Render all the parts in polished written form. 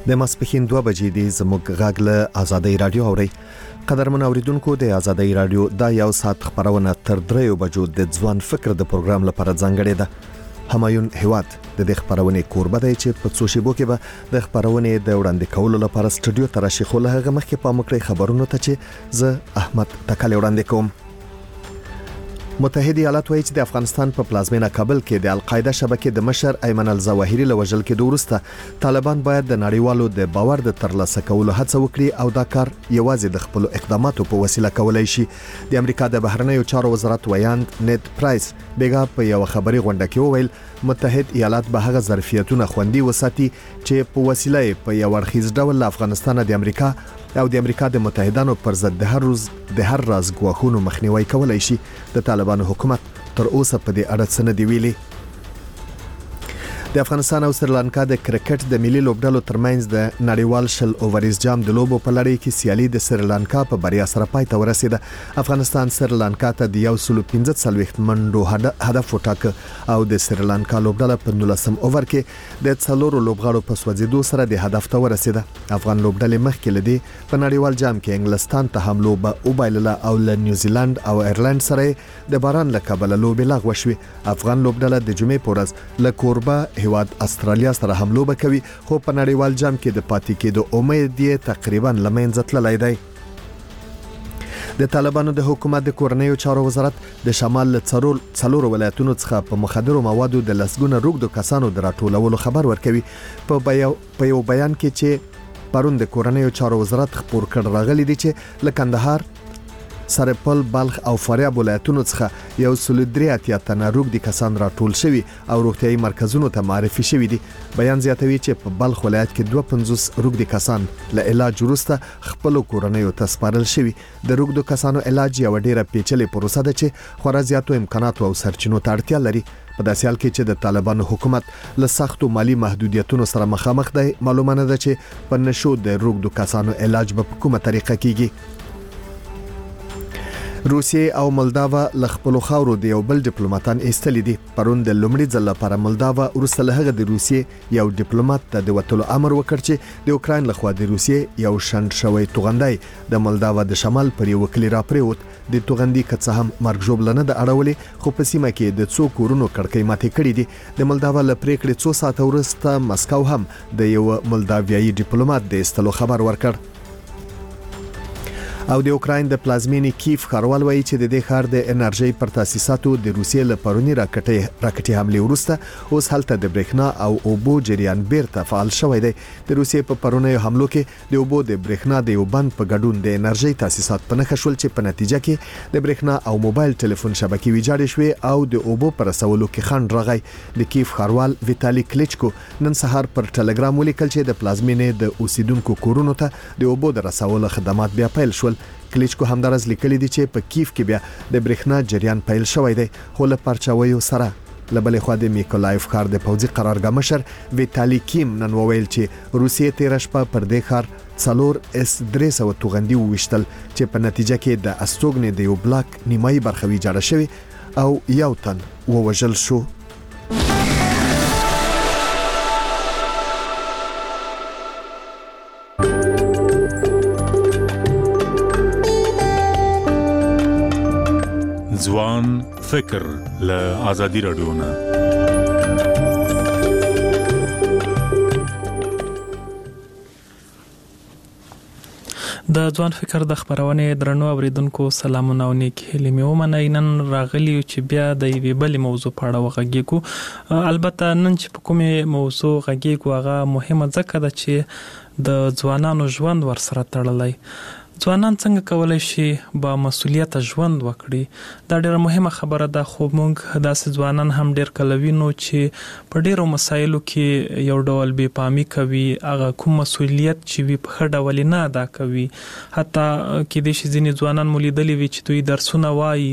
د ماسپښین 2 بجې د زموږ غږ له آزادۍ رادیو اوري. قدرمن اوریدونکو د آزادۍ رادیو دا یو ساعت خبرونه تر 3 بجو د ځوان فکر د پروګرام لپاره ځانګړې ده. همایون هیواد د دې خبرونه کوربه دی چې په څو شیبو کې به د خبرونه د وړاندې کولو لپاره سټوډیو ته راشي. خو له هغه مخکې په مکړې خبرونو ته چې زه احمد تکل وړاندې کوم. متحده ایالات وایي چې د افغانستان په پلازمینه کابل کې د القاعده شبکې د مشر ایمن الظواهری له وژل کېدو وروسته طالبان باید د نړیوالو د باور د ترلاسه کولو هڅه وکړي او دا کار یوازې د خپل اقداماتو په وسیله کولای شي. د امریکا د بهرنیو چارو وزارت ویاند نیت پرایس بیګا په یو خبري غونډه کې وویل متحده ایالات به هغه ظرفیتونه خوندي وساتي چې په وسیله په یو اړخیز ډول افغانستان د امریکا او د امریکا د متحدانو پر ضد د هر راز ګواښونو مخنیوي کولای شي. د طالبانو حکومت تر اوسه په دې اړه څه نه دی ویلي. د افغانستان او سریلانکا د کرکټ د ملي لوبډلو ترمنځ د نړیوال شل اوورز جام د لوبو په لړۍ کې سیالي د سریلانکا په بریا سره پای ته ورسیده. افغانستان سریلانکا ته د 115 منډو هدف وټاکه او د سریلانکا لوبډله په 19 اوور کې د 4 لوبغاړو په سوځیدو سره د هدف ته ورسیده. افغان لوبډلې مخکې لدی په نړیوال جام کې انګلستان ته هم لوبه وبایلله او له نیوزیلند او ایرلند سره د باران له کبله لوبې لغوه شوې. افغان لوبډله د جمعې په ورځ له کوربه هیواد استرالیا سره هم لوبه کوي خو په نړیوال جام کې د پاتې کېدو امید یې تقریبا لمنځه تللی دی. د طالبانو د حکومت د کورنیو چارو وزارت د شمال له څلورو ولایتونو څخه په مخدرو موادو د لسګونه روږدو کسانو د راټولولو خبر ورکوي. په یو بیان کې چې پرون د کورنیو چارو وزارت خبر کړ راغلي دي چې له کندهار، سرپل، بلخ او فاریاب ولایتونو څخه 183 تنه روږدي کسان راټول شوي او روغتيایي مرکزونو ته معرفي شوي دي. بیان زیاتوي چې په بلخ ولایت کې 52 روږدي کسان له علاج وروسته خپل کورنیو ته سپارل شوي. د روږدو کسانو علاج یو ډیره پیچلې پروسه ده چې خورا زیاتو امکاناتو او سرچینو ته اړتیا لري. په داسې حال کې چې د طالبانو حکومت له سختو مالی محدودیتونو سره مخامخ دی، معلومه نه ده چې په نشو د روږدو کسانو علاج به په کومه طریقه کیږي. روسیه او مولداوا له خپل خاورو د یو بل ډیپلوماټان ایستل دي. پرون د لومړي ځل لپاره مولداوا ورسره له هغه د روسیه یو ډیپلوماټ ته د وټلو امر وکړ چې د اوکراین لخوا د روسیه یو شند شوی توغندای د مولداوا د شمال پر یو کلی را پریوت. د توغندي کڅه هم مرګ جوړلنه د اړولې خو په سیمه کې د څو کورونو کړکۍ ماتې کړې دي. د مولداوا له پریکړې 2 ساعت وروسته مسکو هم د یو مولداویایي ډیپلوماټ د ایستلو خبر ورکړ. او د اوکراین د پلازمینې کیف ښاروال وایي چې د دې ښار د انرژي پر تاسیساتو د روسیې له پرونی راکټي حمله وروسته اوس هلته د برېښنا او اوبو جریان بیرته فعال شوی دی. د روسیې په پرونی حملو کې د اوبو د برېښنا د یو بند په ګډون د انرژي تاسیسات په نښه شول چې په نتیجه کې د برېښنا او موبایل ټلیفون شبکې ویجاړې شوې او د اوبو پر رسولو کې خنډ راغی. د کیف ښاروال ویتالي کلیچکو نن سهار پر ټلګرام ولیکل چې د پلازمینې د اوسیدونکو کورونو ته د اوبو د رسولو خدمات بیا پیل شول. کلیچکو همدارز لیکلی دی چې په کیف کې بیا د برېښنا جریان پیل شوی دی خو له پرچاویو سره. لبلې خو د میکولایف ښار د پوځي قرارګاه مشر ویتالي کیم نن وویل چې روسیې تیر شپه پر دې ښار 4 S-300 توغندي وویشتل چې په نتیجه کې د استوګنې د یو بلاک نیمایي برخه ویجاړه شوې او یو تن ووژل شو. ځوان فکر له آزادي رادیو نه. د ځوان فکر د خبرونه درنو اوریدونکو سلامونه او نیک هیلې مې ومنئ. نن راغلی چې بیا د یوې بلې موضوع په اړه وغږیږو. البته نن چې په کومه موضوع غږیږو هغه مهمه ځکه ده چې د ځوانانو ژوند ورسره تړلی. ځوانان څنګه کولای شي با مسؤلیت ژوند وکړي؟ دا ډیره مهمه خبره ده خو موږ داسې ځوانان هم ډیر کلوینو چې په ډیرو مسایلو کې یو ډول بې پامي کوي. هغه کوم مسؤلیت چې وي په ښه ډول نه ادا کوي. حتی کې د شي ځینې ځوانان مولیدلې وي چې دوی درسونه وایي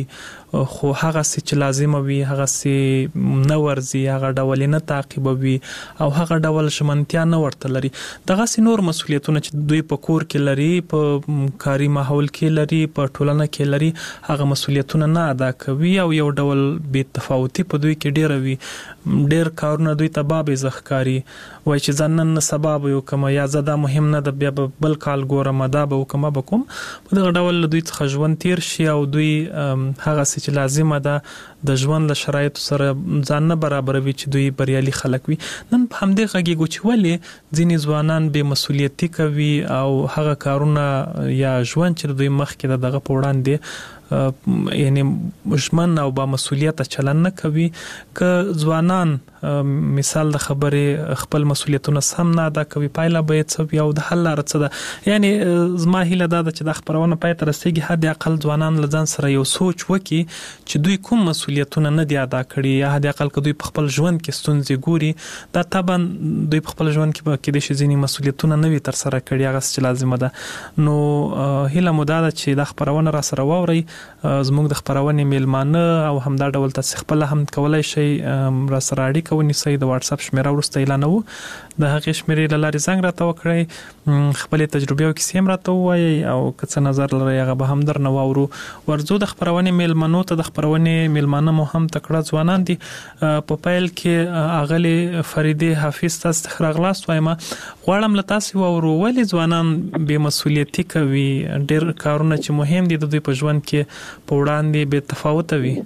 خو هغه چې لازم وي هغه چې نه ورزي هغه ډول نه تعقیبوي او هغه ډول شمنتیا نه ورته لري دغه نور مسولیتونه چې دوی په کور کې لري په کاري ماحول کې لري په ټولنه کې لري هغه مسولیتونه نه ادا کوي او یو ډول بې تفاوتي په دوی کې ډیر وي ډیر کارونه دوی ته باب زخکاری وای چې ځنن سبب یو کوم یا زدا مهم نه د بیا بل کال ګورم دا به کوم به کوم په دغه ډول دوی ته ژوند تیر شي او دوی هغه چې لازم ده د ژوند له شرایطو سره ځان نه برابروي چې دوی بریالي خلک وي نن په همدې غږیږو چې ولې ځینې ځوانان بې مسولیتي کوي او هغه کارونه یا ژوند چې دوی مخکې دغه په وړاندې یعنی مشمن او با مسولیت چلن نه کوي که ځوانان مثال د خبرې خپل مسولیتونه سم نه ادا کوي پایله به څه یو د حل لاره څه ده یعنی زما هیله ده چې د خبرونه پای ته رسیدي حد اقل ځوانان لزان سره یو سوچ وکي چې دوی کوم مسولیتونه نه دی ادا کړي یا حد اقل که دوی په خپل ژوند کې ستونزې ګوري دا طبعا دوی په خپل ژوند کې کې د شي مسولیتونه نه وي تر سره کړي هغه چې لازم ده نو هیله مو ده چې د خبرونه را سره واوري زموږ د خبرونه میلمانه او همدا ډول تاسو خپل هم کولای شئ را سره اړیکه ونیسئ د واتس اپ شمیره ورسته اعلانو د هغې شمیرې له لارې زنګ راته وکړئ خپل تجربې او کیسې هم راته ووایئ او که څه نظر لرئ هغه به هم درنه واورو ورځو د خبرونې میلمنو ته د خبرونې میلمانه مو هم تکړه ځوانان دي په پیل کې اغلې فریدې حافظ تاسو ته راغلاست وایم غواړم له تاسو واورو ولې ځوانان بې مسولیتي کوي ډېر کارونه چې مهم دي د دوی په ژوند کې په وړاندې بې تفاوته وي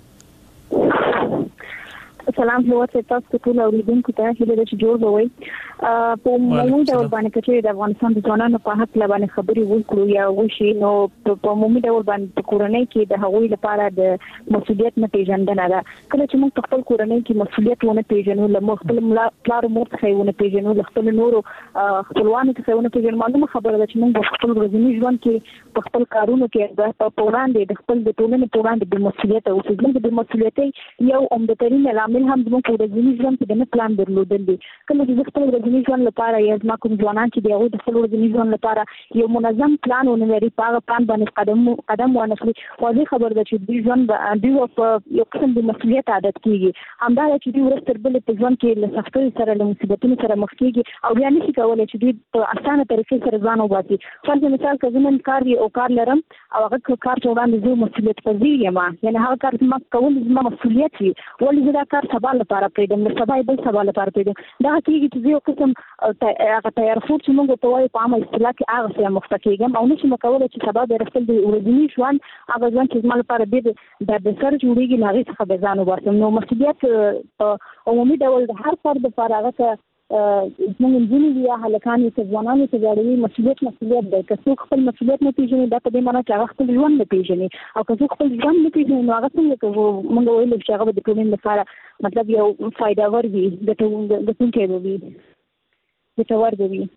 سلام هیواد تاسو ټول اوریدونکو ته هیله ده چې جوړ وي په عمومي ډول باندې چې د افغانستان د ځوانانو په حق لبانې خبرې وکړو یا وشي نو په عمومي ډول باندې په کورنۍ کې د هغوی لپاره د مسولیت نه پیژندنه ده کله چې موږ خپل کورنۍ کې مسولیت ونه پیژنو له خپل پلار مور څخه ونه پیژنو له خپل نورو خپلوانو څخه ونه پیژنو معلومه خبره ده چې موږ په خپل ورځني ژوند کې په خپل کارونو کې په وړاندې د خپل د ټولنې په وړاندې د مسولیت او د مسولیتۍ یو عمدترین عامل هم زموږ په ورځني ژوند کې د نه پلان درلودل دي کله چې خپل ورځني ژوند لپاره یا زما کوم ځوانان چې دی هغوی د خپل ورځني ژوند لپاره یو منظم پلان ونه لري په هغه پلان باندې قدم وانخلي واضح خبره ده چې دوی ژوند دوی په یو قسم د مسؤلیت عادت کیږي همدا چې دوی ورځ تر بلې په ژوند کې له سختیو سره له مصیبتونو سره مخ کیږي او بیا نشي کولی چې دوی په اسانه طریقې سره ځان وباسي فرض مثال که زه نن کار او کار لرم او هغه کار ته وړاندې زه مسؤلیت پذیر یم یعنې هغه کار زما کول زما مسؤلیت وي ولې زه دا کار سبا لپاره پرېږدم له سبا بل سبا لپاره پرېږدم دغه کېږي چې زه یو قسم هغه تیارفور چې موږ ورته وایو په عامه اصطلاح کې هغه سره مخته کېږم او نشم کولی چې سبا د رسل د ورځني ژوند هغه ژوند چې زما لپاره ډېر دردسر جوړېږي له هغې څخه به ځان وباسم نو مسؤلیت په عمومي ډول د هر فرد لپاره هغه ته زموږ نجونې دي یا هلکان دي که ځوانان دي که زاړه مسؤلیت دی که څوک خپل مسؤلیت نه پېژني دا په دې معنی چې هغه خپل ژوند نه پېژني او که څوک خپل ژوند نه پېژني نو هغه څنګه کوو موږ ویلو چې هغه به د ټولنې لپاره مطلب یو فایدهور وي ګټونکی به وي ګټور به وي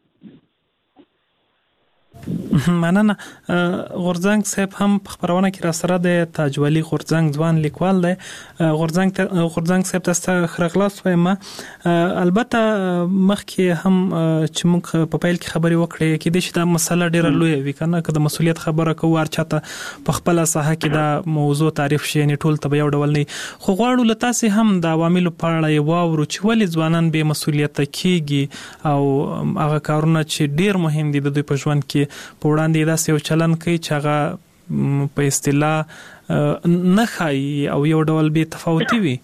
مننه غورځنګ صاحب هم په خبرونه کې را سره د تاجولي غورځنګ ځوان لیکوال دی غورځنګ صاحب تاسو خرغلاس وایم البته مخکې هم چې موږ په پیل کې خبرې وکړې کې د شي دا مسله ډیره لوی وي کنه که د مسولیت خبره کوو هر چاته په خپل ساحه کې دا موضوع تعریف شي یعنی ټول ته یو ډول نه خو غواړو له تاسو هم د عواملو په اړه یو واورو چې ولې ځوانان به مسولیت کیږي او هغه کارونه چې ډیر مهم دي د دوی په ژوند کې په وړاندې داسې یو چلن کوي چې هغه په اصطلاح نه ښایي او یو ډول بې تفاوتي وي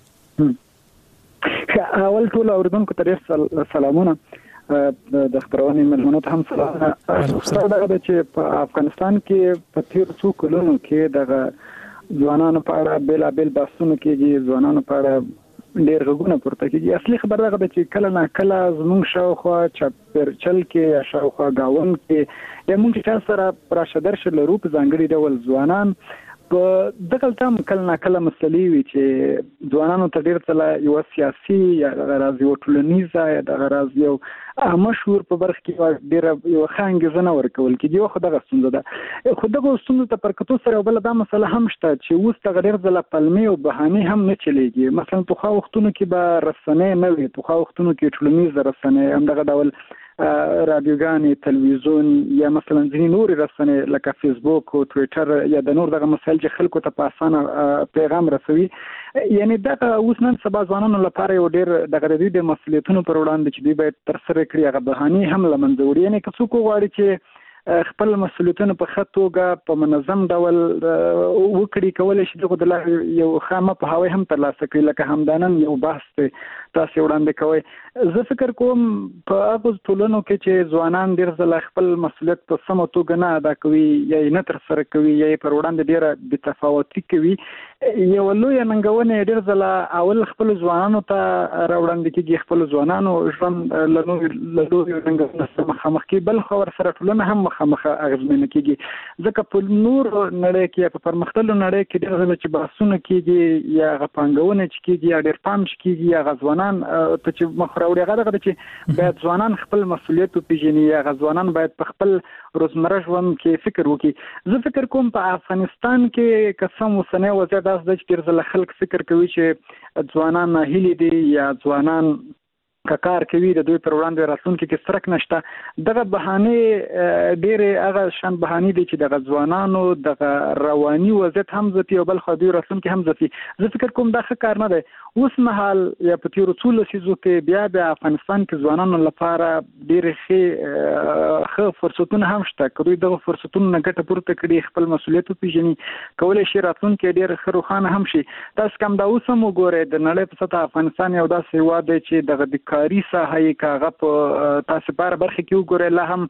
اول ټول اوریدونکو ته ډېر سلامونه د خبرونې مېلمنو ته هم سلامونه دغه ده چې په افغانستان کې په تېرو څو کلونو کې دغه ځوانانو په اړه بېلابېل بحثونه کېږي ځوانانو په اړه ډېر غږونه پورته کېږي اصلي خبر دغه ده چې کله نه کله زموږ شاوخوا چاپېرچل کې یا شاوخوا ګاون کې یا موږ چې چا سره راشه درشه لرو په ځانګړي ډول ځوانان په دغلته هم کله نه کله مسلې وي چې ځوانانو ته ډېر څه یوه سیاسي یا دغه راز یوه ټولنیزه یا دغه راز یو عامه شعور په برخه کې ډېره یوه ښه انګېزه نه ورکول کېږي یوه خو دغه ستونزه ده خو دغو ستونزو ته پر کتو سره یو بله دا مسله هم شته چې اوس دغه ډېر ځله پلمې او بهانې هم نه چلېږي مثلا پخوا وختونو کې به رسنۍ نه وي پخوا وختونو کې ټولنیزه رسنۍ همدغه ډول رادیوګانې تلویزیون یا مثلا ځینې نورې رسنۍ لکه فیسبوک او ټویټر یا د نور دغه مسایل چې خلکو ته په اسانه پیغام رسوي، یعنی دغه اوس نن سبا ځوانانو لپاره یو ډېر دغه د مسؤلیتونو پر وړاندې چې دوی باید ترسره کړي هغه بهانې هم له منځه وړي. یعنی که څوک وغواړي چې خپل مسؤلیتونه په ښه توګه په منظم ډول وکړي، کولی شي دغه د لارې یو خامه پوهاوی هم ترلاسه کړي. لکه همدانن یو بحث دی تاسې وړاندې کوئ. زه فکر کوم په هغو ټولنو کې چې ځوانان ډېر ځله خپل مسؤلیت په سمه توګه نه ادا کوي یا یې نه ترسره کوي یا یې پر وړاندې ډېره بېتفاوتي کوي، یوه لویه ننګونه یې ډېر ځله اول خپلو ځوانانو ته راوړاندې کېږي، خپلو ځوانانو ژوند له لویو ننګونو سره مخامخ کېږي، بل خوا ورسره ټولنه هم مخامخ اغېزمنه کېږي. ځکه په نور نړۍ کې یا په پرمختللو نړۍ کې ډېر ځله چې بحثونه کېږي یا هغه پانګونه چې کېږي یا ډېر پام چې کېږي یا هغه ځوانان ته چې مخ راوړي هغه دغه چې باید ځوانان خپل مسؤلیت وپېژني یا هغه ځوانان باید په خپل روزمره ژوند کې فکر وکړي. زه فکر کوم په افغانستان کې که څه اوسنی وضعیت داسې ده چې ډېر ځله خلک فکر کوي چې ځوانان ناهیلي دي یا ځوانان که کار کوي د دوی پر وړاندې راتلونکي کې څرک نشته. دغه بهانې ډېرې هغه شان بهانې دي چې دغه ځوانانو دغه رواني وضعیت هم ځپي او بل خوا دوی راتلونکي هم ځپي. زه فکر کوم دا ښه کار نه دی. اوس مهال یا په تېرو څو لسیزو کې بیا افغانستان کې ځوانانو لپاره ډېرې ښه فرصتونه هم شته. که دوی دغه فرصتونو نه ګټه پورته کړي، خپل مسؤلیت وپېژني، کولی شي راتلونکی ډېر ښه روښانه هم شي. تاسو کوم دا اوس هم وګورئ د نړۍ په سطحه افغانستان یو داسې هېواد دی چې دغه کاري ساحه یې که هغه په تاسې په هره برخه کې وګورئ لا هم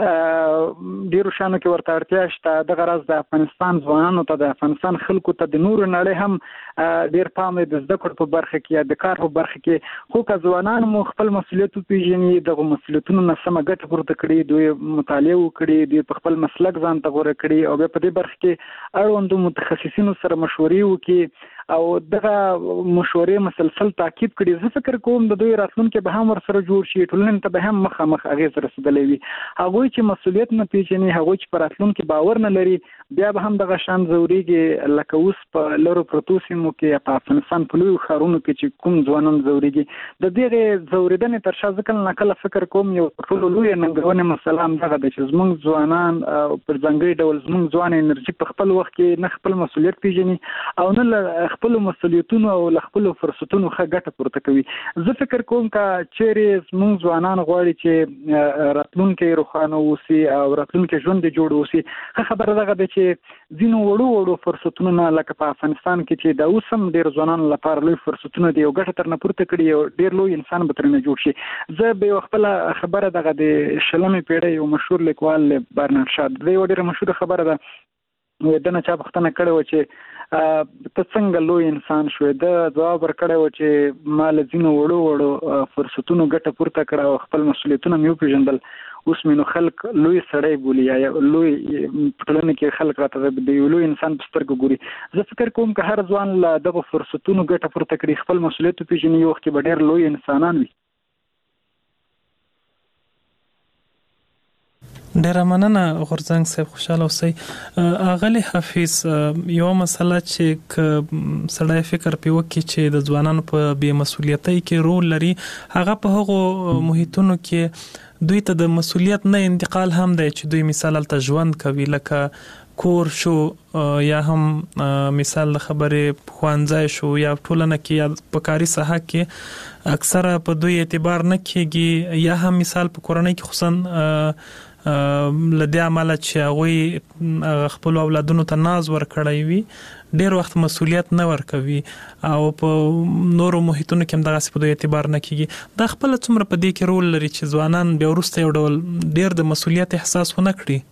ډېرو شیانو کې ورته اړتیا شته. دغه راز د افغانستان ځوانانو ته، د افغانستان خلکو ته د نورو نړۍ هم ډېر پام دی د زده کړو په برخه کې یا د کار په برخه کې. خو که ځوانان مو خپل مسؤلیت وپېژني، دغه مسؤلیتونو نه سمه ګټه پورته کړي، دوی مطالعه وکړي، دوی په خپل مسلک ځان ته غوره کړي او بیا په دې برخه کې اړوندو متخصصینو سره مشورې وکړي او دغه مشورې مسلسل تعقیب کړي، زه فکر کوم د دوی راتلونکی به هم ورسره جوړ شي، ټولنې ته به هم مخامخ اغېز رسېدلی وي. هغوی چې مسؤلیت نه پېژني، هغوی چې په راتلونکي باور نه لري، بیا به هم دغه شان ځورېږي لکه اوس په لرو پرتو سیمو کې یا په افغانستان په لویو ښارونو کې چې کوم ځوانان ځورېږي. د دغې ځورېدنې تر شا زه کله نه کله فکر کوم یو تر ټولو لویه ننګونې مسله همدغه ده چې زموږ ځوانان پر ځانګړي ډول زموږ ځوان انرژي په خپل وخت کې نه خپل مسؤلیت پېژني او نه له خپلو مسؤلیتونو او له خپلو فرصتونو ښه ګټه پورته کوي. زه فکر کوم که چیرې زموږ ځوانان غواړي چې راتلونکی روښانه اوسي او راتلونکی ژوند یې جوړ اوسي، ښه خبره دغه ده چې ځینو وړو فرصتونو نه لکه په افغانستان کې چې دا اوس هم ډېر ځوانانو لپاره لوی فرصتونه دي، یو ګټه ترنه پورته کړي، یو ډېر لوی انسان به ترنه جوړ شي. زه به یوه خپله خبره دغه د 20مې پیړۍ یو مشهور لیکوال برنارد شا، دا یوه ډېره مشهوره خبره ده، د نه چا پوښتنه کړې وه چې ته څنګه لوی انسان شوې؟ ده ځواب ورکړی و چې ما له ځینو وړو فرصتونو ګټه پورته کړه او خپل مسؤلیتونه مې وپېژندل، اوس مې نو خلک لوی سړی بولي یا لوی ټولنه کې خلک راته د یو لوی انسان په سترګو ګوري. زه فکر کوم که هر ځوان له دغو فرصتونو ګټه پورته کړي، خپل مسؤلیت وپېژني، یو وخت کې به ډېر لوی انسانان وي. ډیره مننه غورځنګ صاحب، خوشاله اوسئ. اغلی حافظ، یو مسله چې سړی فکر پې وکړي چې د ځوانانو په بې مسؤلیتۍ کې رول لري، هغه په هغو محیطونو کې دوی ته د مسؤلیت نه انتقال هم دی چې دوی مثال هلته ژوند کوي، لکه کور شو یا هم مثال د خبرې ښوونځی شو یا ټولنه کې یا په کاري ساحه کې اکثره په دوی اعتبار نه کېږي، یا هم مثال په کورنۍ کې خصوصا لدې عمله چې هغوی خپل اولادونو ته ناز ورکړی وي، ډېر وخت مسؤلیت نه ورکوي او په نورو محیطونو کې هم دغسې په دوی اعتبار نه کېږي. دا خپله څومره په دې کې رول لري چې ځوانان بیا وروسته یو ډول ډېر د مسؤلیت احساس ونه کړي؟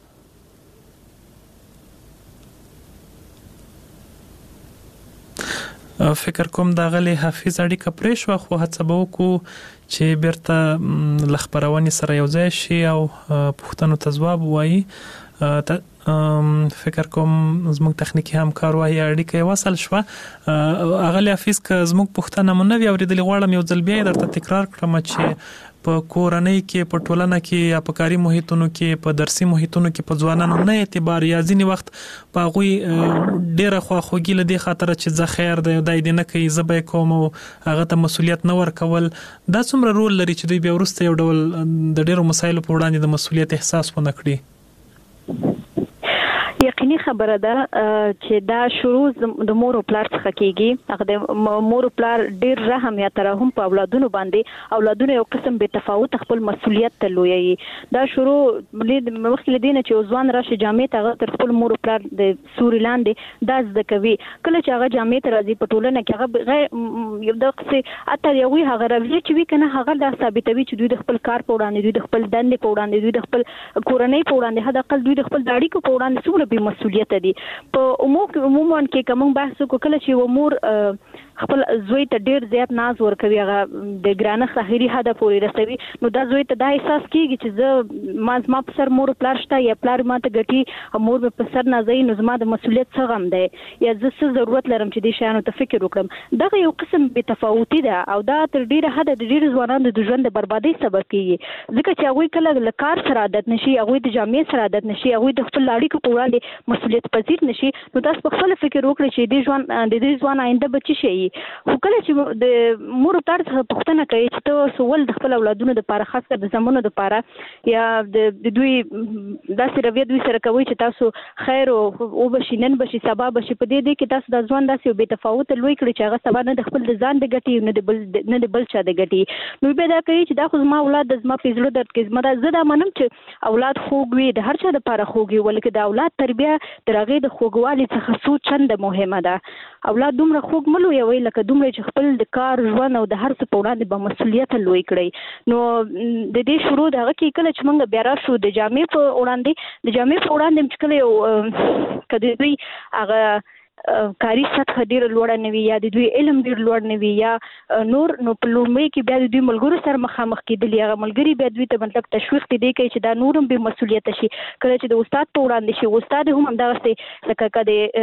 فکر کوم د غلی حافظ اړیکه پرې شوه، خو هڅه به وکړو چې بیرته له خپرونې سره یو ځای شي او پوښتنو ته ځواب ووایي. فکر کوم زموږ تخنیکی همکار وایي اړیکه وصل شو. اغلی حفیظ که زموږ پښتنه مونږ نو اوریدلی غواړم یو ځل بیا درته تکرار کړم چې په کورنۍ کې په ټولنه کې یا په کاري محیطونو کې په درسي محیطونو کې په ځوانانو نه اعتبار یا ځینی وخت په غوي ډیره خواخوږي لدی خاطر چې زه خیر دی دای نه کوي زبې کوم او هغه ته مسولیت نه ورکول دا څومره رول لري چې دوی بیا ورسته یو ډول د ډیرو مسایلو په وړاندې د مسولیت احساس ونه کړي. یقیني خبره ده چې دا شروع د مور او پلار څخه کیږي. هغه د مور او پلار ډیر رحم یا ترحم په اولادونو باندې اولادونو یو قسم به تفاوت خپل مسولیت ته لویي. دا شروع مخکې لدینه چې ځوان راشي جامع ته تر خپل مور او پلار د سوري لاندې دا زده کوي. کله چې هغه جامع ته راځي په ټولنه کې هغه یو د قصې اته یوي هغه راوي چې وی کنه هغه دا ثابتوي چې دوی د خپل کار په وړاندې دوی د خپل دندې په وړاندې دوی د خپل کورنۍ په وړاندې حد اقل دوی د خپل داړي کو په وړاندې څومره به مسولیت دي. په عموما کې کوم بحث کو کله چې و مور خپل زوی ته ډیر زیات ناز ورکوي هغه د ګرانه خاطري هدا پورې رسوي نو دا زوی ته دا احساس کیږي چې زه ما په سر مور پلار شته یا پلار ما ته ګټي مور په سر نازي نو زما د مسولیت څه غم دی یا زه څه ضرورت لرم چې دې شانو ته فکر وکړم. دا یو قسم به تفاوتي ده او دا تر ډیره حد د ډیر ځوانانو د ژوند د بربادي سبب کیږي ځکه چې هغه کله له کار سره عادت نشي هغه د جامع سره عادت نشي هغه د خپل اړیکو په وړاندې مسولیت پذیر نشي نو تاسو په خپل فکر وکړئ چې دې ځوان آینده بچی شي. خو کله چې د مور پلار څخه پوښتنه کوي چې ته سوال د خپل اولادونو لپاره خاص کر د زمونو لپاره یا د دوی داسې رویه دوی سره کوي چې تاسو خیر او بشي نن بشي سبا بشي په دې کې تاسو د ځوان داسې به تفاوت لوي کړی چې هغه سبا نه د خپل ځان د ګټي نه د بل چا د ګټي نو به دا کوي چې دا خو زما اولاد د زما پیزلو درد کې زما د زدا منم چې اولاد خوږ وي د هر چا لپاره خوږ وي ولکه د اولاد تربیه درغه د خوږوالي څخه څو چنده مهمه ده. اولاد دومره خوږ ملو یوي لکه دومره چې خپل د کار ژوند او د هر څه په وړاندې به مسولیت لوي کړی نو د دې شروع دغه کې کله چې موږ بیا راشو د جامع په وړاندې چې کله یو کدی دوی هغه کاری سطح ډیر لوړ نه وي یا د دوی علم ډیر لوړ نه وي یا نور نو په لومړی کې بیا د دوی ملګرو سره مخامخ کېدل یا ملګری بیا دوی ته مطلب تشویق دی کوي چې دا نورم به مسولیت شي. کله چې د استاد په وړاندې شي استاد هم همدغه لکه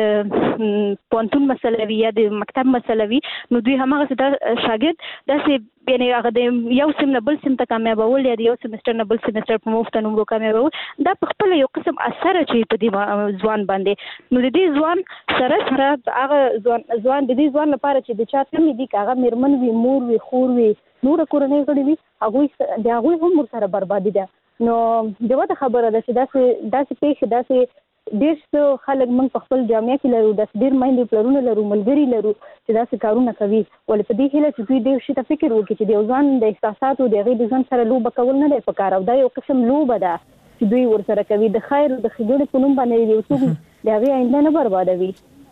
کده پونتون مسله وي یا د مکتب مسله وي نو دوی همغه شاګرد داسې یعنی هغه د یو سیم نه بل سیم ته کامیابول یا د یو سیمستر نه بل سیمستر په مفت نومرو کامیابول دا په خپل یو قسم اثر چي په دې ځوان باندې نو د دې ځوان سره هغه ځوان د دې ځوان لپاره چې د چا کمی دي هغه مرمن وي مور وي خور وي نور کورنۍ غړي وي هغه هم ور سره بربادي ده. نو دغه خبره ده چې داسې پیښه داسې ډېر څه خلک موږ په خپل جامعه کې لرو داسې ډېر میندې پلرونه لرو ملګري لرو چې داسې کارونه کوي ولې په دې هیله چې دوی ډېر شي ته فکر وکړي چې د ځان د احساساتو د هغې د ځان سره لوبه کول نه دی پکار او دا یو قسم لوبه ده چې دوی ورسره کوي د خیر د ښېګڼې په نوم باندې یو څوک د هغې آینده نه بربادوي.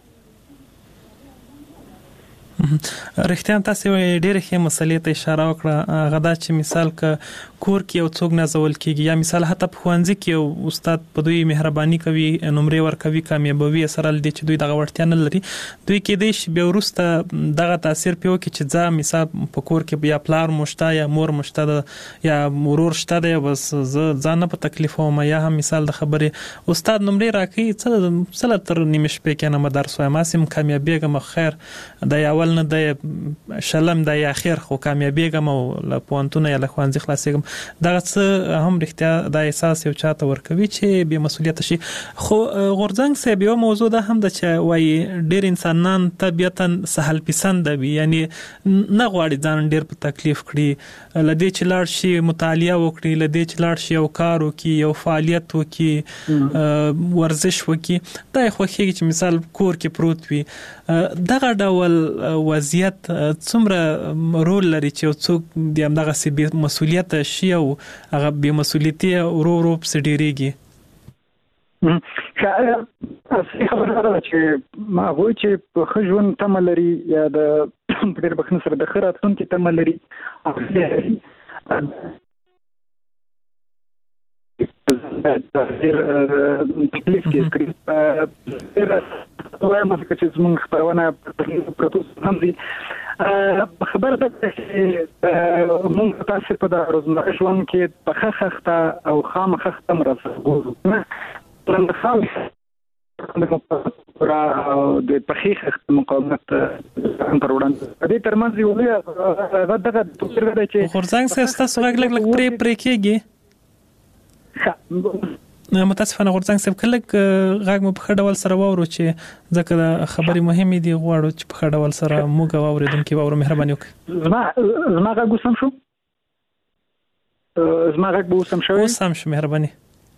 رښتیا تاسو ډېر ښه مسلې ته اشاره وکړه غدا چې مثال ک کور کې یو څوک نازول کیږي یا مثال حتی په ښوونځي کې یو استاد په دوی مهرباني کوي نمرې ورکوي کامیابوي سره لدی چې دوی دغه وړتیا نه لري دوی کې دې بیا ورسته دغه تاثیر پیو کې چې ځا مثال په کور کې بیا پلار مشته یا مور مشته یا مرور شته دی بس ځان په تکلیف او یا هم مثال د خبرې استاد نمرې راکړي څه تر نیمه شپې کې نه مدرس وایم اسیم کامیابیږم خیر د اول نه د شلم د اخر خو کامیابیږم او له پوهنتون یا له ښوونځي خلاصېږم دغه څه هم رښتیا د احساس یو چاته ورکوي چې بې مسولیت شي. خو غورځنګ صاحب یو موضوع ده هم د چې وایي ډېر انسانان طبیعتا سهل پسند وي یعنی نه غواړي ځان ډېر په تکلیف کړي له دې چې لاړ شي مطالعه وکړي له دې چې لاړ شي یو کار وکړي یو فعالیت وکړي ورزش وکړي دا یې خوښېږي چې مثال کور کې پروت وي. دغه ډول وضعیت څومره رول لري چې یو څوک د همدغسې بې مسولیته شي او هغه بې مسولیتي ورو پسې ډېرېږي. اصلي خبره ده چې هغوی چې په ښه ژوند تمه لري یا د په ډېر بښنې سره د ښه راتلونکي تمه لري تکلیف کې کړي وایم چې زموږ خپرونه پروتو هم دي خبره ده چې موږ تاسو په د روزمره ژوند کې په خخته او خامخخته مرسته کوو د پخیخ مقاومت پر وړاندې دې ترمنځ یو دغه توپیر دی چې خورزنګ تاسو غږ لګ پرې کېږي متاسفانه غورځنګ صاحب کله غږ مو په خډول سره وورو چې ځکه خبري مهمه دي غواړو چې په خډول سره موږ اوریدونکو وورو مهرباني وکړئ زما غږ وسم شو مهرباني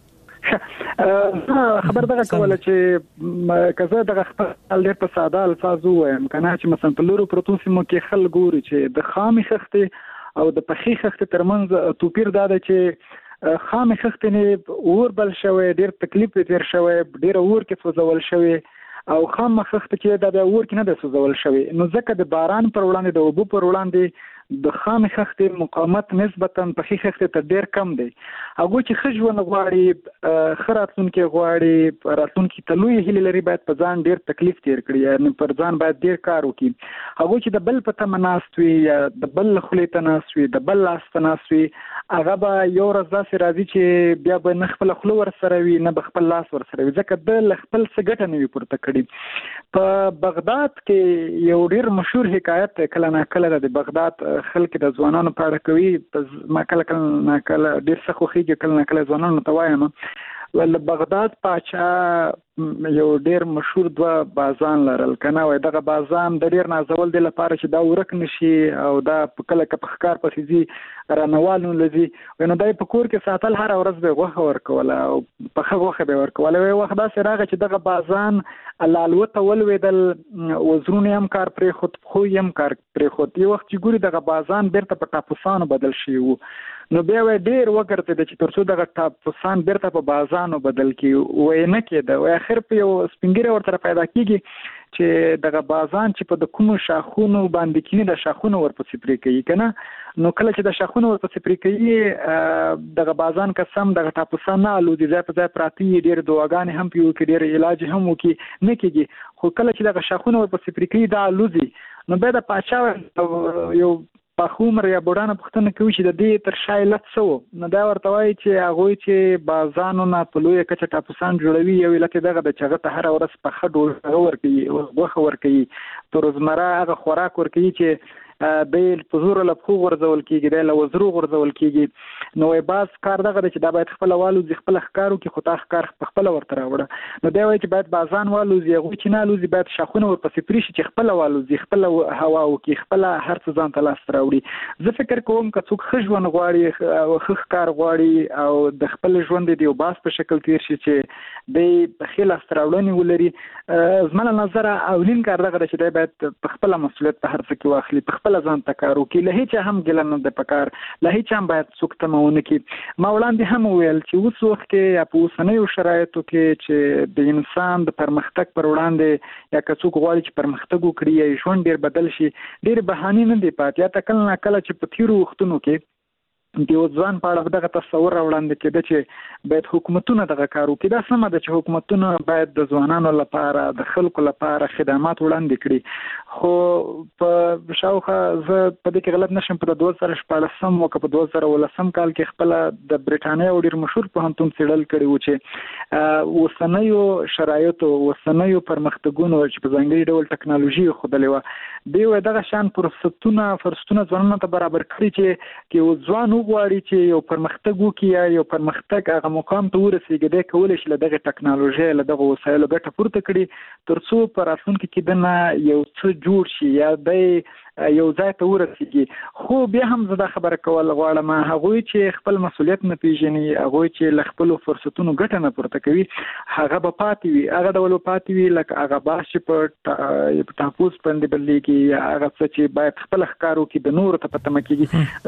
خبر دغه کوله چې کزه دغه خپل ډېر په ساده الفاظ وایم کنه چې مثلا په لورو پروتون سیمو کې خلک ګوري چې د خامي خخته او د پخې خخته ترمنځ توپیر دا دی چې خامي خخته نه اور بل شوی ډېر تکلیف تیر شوی ډېر اور کې سوځول شوی او خام خخته چې د اور کې نه د سوځول شوی نو ځکه د باران پر وړاندې د اوبو پر وړاندې د خام خخته مقاومت نسبتا په خخته ته ډیر کم دی هغه چې خجونه غواړي خراتون کې غواړي راتون کې تلوي هلي لري باید په ځان ډیر تکلیف تیر کړی یعنی پر ځان باید ډیر کار وکړي هغه چې د بل په تمناستوي یا د بل خلې تناسوي د بل لاس تناسوي هغه به یو ورځ داسې راځي چې بیا به نه خپل خلو ور سره وي نه خپل لاس ور سره وي ځکه د خپل څګټه نه وي پورته کړی په بغداد کې یو ډیر مشهور حکایت کله نه کله د بغداد خلک د ځوانانو په اړه کوي ما کله ډیر څه خوخیږي کله نه کله ځوانانو ته وایم ول بغداد پاچا یو ډیر مشهور دوا بازان لرل کنه وای دغه بازان د ډیر نازول د لپاره چې دا ورک نشي او دا کله په ښکار پسې زی رانوالو لذي نو دای په کور کې ساتل هر ورځ به غوخه ورکول او په غوخه به ورکول وای وخت دا سره چې دغه بازان لالوته ولویدل وزرونه هم کار پرې خود خو هم کار پرې خود یو وخت چې ګوري دغه بازان بیرته په ټاپوسانو بدل شي وو نو بیا وای ډیر وګرځي چې ترڅو دغه ټاپوسان بیرته په بازانو بدل کی وای نه کېده وای اخر په یو سپینګری ورته پیدا کیږي چې دغه بازان چې په د کوم شاخونو باندې کینی د شاخونو ورپسې پرې کوي کنه نو کله چې د شاخونو ورپسې پرې کوي دغه بازان قسم دغه ټاپوسان نه الودي ځای په ځای پراتی ډیر دواګان هم پیو کې ډیر علاج هم وکي نه کیږي خو کله چې دغه شاخونو ورپسې پرې کوي دا الودي نو به د پاچا یو په خومر یا بوډانه پښتنه کوي چې د دې تر شای لڅ سو نو دا ورته وایي چې هغه چې بازانو نه په لوی کچه ټاپوسان جوړوي یو لکه دغه د چغه ته هر ورځ په خډو ورکوي وغه ورکوي تر زمره هغه خوراک ورکوي چې د پزور له خو ورزول کیږي د وزرو ورزول کیږي نو باز کار دغه چې دا باید خپل والو ځ خپل ښکارو کې خو تا ښکار خپل ورته راوړه نو دا وایي چې باید بازان والو ځ غو چې نه لوزي باید شاخونه ورپسې پریشي چې خپل والو ځ خپل هوا او کې خپل هر څه ځان ته لاس راوړي زه فکر کوم که څوک خجون غواړي او ښکار غواړي او د خپل ژوند دی باز په شکل تیر شي چې د خیل استراولنی ولري زموږ نظر اولین کار دغه چې دی باید په خپل مسؤلیت په هر څه کې واخلي په خپل ځان تکارو کې له هیڅ هم ګلن د پکار له هیڅ هم باید څوک تمونه کې ما وړاندې هم ویل چې اوس وخت کې یا په اوسنیو شرایطو کې چې د انسان د پرمختګ پر وړاندې یا که څوک غواړي چې پرمختګ وکړي یا ژوند ډیر بدل شي ډیر بهانې نه دی پات یا تکل نه کله چې په تیرو وختونو کې د ځوان په اړه دغه تصور وړاندې کېده چې باید حکومتونه دغه کار وکړي دا سمه ده چې حکومتونه باید د ځوانانو لپاره د خلکو لپاره خدمات وړاندې کړي خو په شاوخه زه په دې کې غلط نشم په 2014 او په 2013 کال کې خپل د بریټانیا ډیر مشهور پوهنتون څېړل کړي و چې اوسنیو شرایطو اوسنیو پرمختګونو چې په ځانګړي ډول ټکنالوژي خودلې و دی دغه شان فرصتونه ځوانانو ته برابر کړي چې ځوان وغواړي چې یو پرمختګ وکړي یا یو پرمختګ هغه مقام ته ورسیږي د کولای شي له دغه ټکنالوژي له دغه وسایلو ګټه پورته کړي ترڅو په راتلونکي کې دنه یو څه جوړ شي یا د یو ځای ته ورسیږي خو بیا هم زه دا خبره کول غواړم هغه چې خپل مسؤلیت نه پیژني هغه چې له خپل فرصتونو ګټه نه پورته کوي هغه به پاتې وي هغه ډول پاتې وي لکه هغه باش په ټاپوس باندې بلېږي هغه چې باید خپل ښکارو کې د نور ته پته مکیږي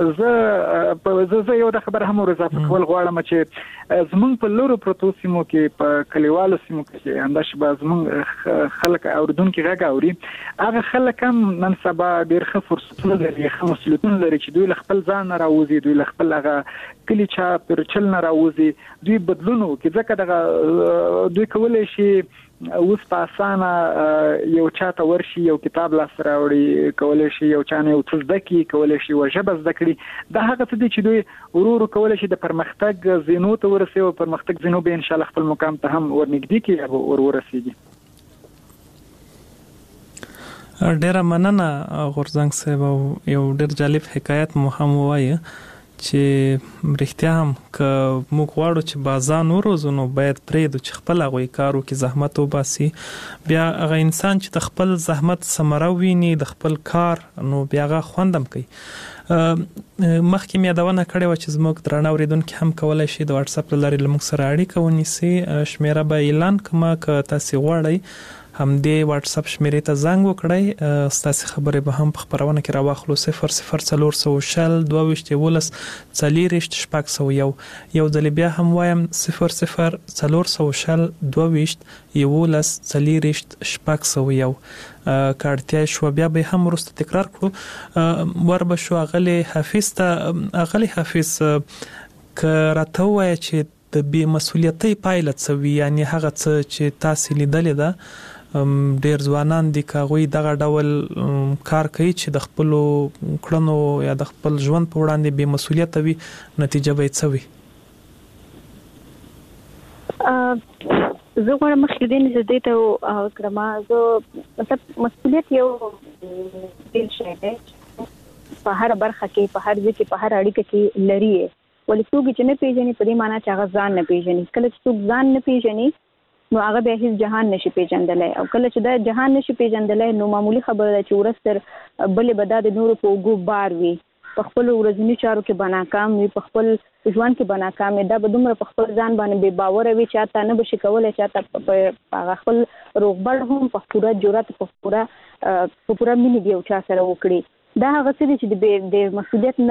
زه یو د خبر هم ورزاف کول غواړم چې زمونږ په لورو پروتو سیمو کې په کلیوالو سیمو کې انداش به زمونږ خلک اوردونکو غږ اوري هغه خلک هم نن سبا ډېر ښه فرصتونه لري ښه مسؤلیتونه لري چې دوی خپل ځان نه راوځي دوی خپل هغه کلی چا پر چل نه راوځي دوی بدلونو کې ځکه دغه دوی کولای شي اوس په اسانه یو چاته ورشي یو کتاب لاس راوړي کولای شي یو چانه یو څه زده کړي کولای شي وجبه زده کړي دا هغه څه دي چې دوی ورو کولای شي د پرمختګ زینو ته ورسي او پرمختګ زینو به ان شاء الله خپل مقام ته هم ورنږدې کړي او ورسیږي. ډیره مننه غورځنګ صاحب. یو ډیر جالب حکایت مو هم وایي چې رښتیا هم که موږ غواړو چې بازار وروزو نو باید پرېږدو چې خپل هغوی کار وکړي زحمت وباسي. بیا هغه انسان چې د خپل زحمت ثمره ویني د خپل کار نو بیا هغه خوند هم کوي. مخکې مې یادونه کړې وه چې زموږ درانه اورېدونکي هم کولی شي د واتساپ له لارې له موږ سره اړیکه ونیسي. شمیره به اعلان کړمه که تاسې غواړئ همدې واتساپ شمیرې ته زنګ وکړئ ستاسې خبرې به هم په خپرونه کې راواخلو. 00400 22 11 4 یو ځل بیا هم وایم 00400 22 11 4 که اړتیا شوه بیا به هم وروسته تکرار کړو. ور به شو اغلی حافظ که راته ووایه چې د بې مسؤلیتۍ پایله څه وي یعنی هغه څه چې تاسې لیدلې ده ډیر ځوانان دي که هغوی دغه ډول کار کوي چې د خپلو کړنو یا د خپل ژوند په وړاندې بې مسؤلیته وي نتیجه به یې څه وي؟ زه غواړم مخکې دې نه دې ته کړم زه مطلب مسؤلیت یو ډېر شی دی په هر برخه کې په هر ځای کې په هر اړیکه کې لري. ولې څوک چې نه پیژني په دې معنی چې هغه ځان نه پیژني. کله چې څوک ځان نه پیژني نو هغه به هیڅ جهان نشي پیژندلای او کله چې دا جهان نشي پیژندلای نو معمولی خبره ده چې ورستر بلې بدا د نورو په اوږو بار وي په خپل ورځني چارو کې بناکام وي په خپل ژوند کې بناکام وي دا به دومره په خپل ځان باندې بې باوره وي چې تا نه بشي کولای چې تا په خپل روغبړ هم په پوره جرأت په پوره مینې دی او چا سره وکړي. دا هغه څه دي چې د مسؤلیت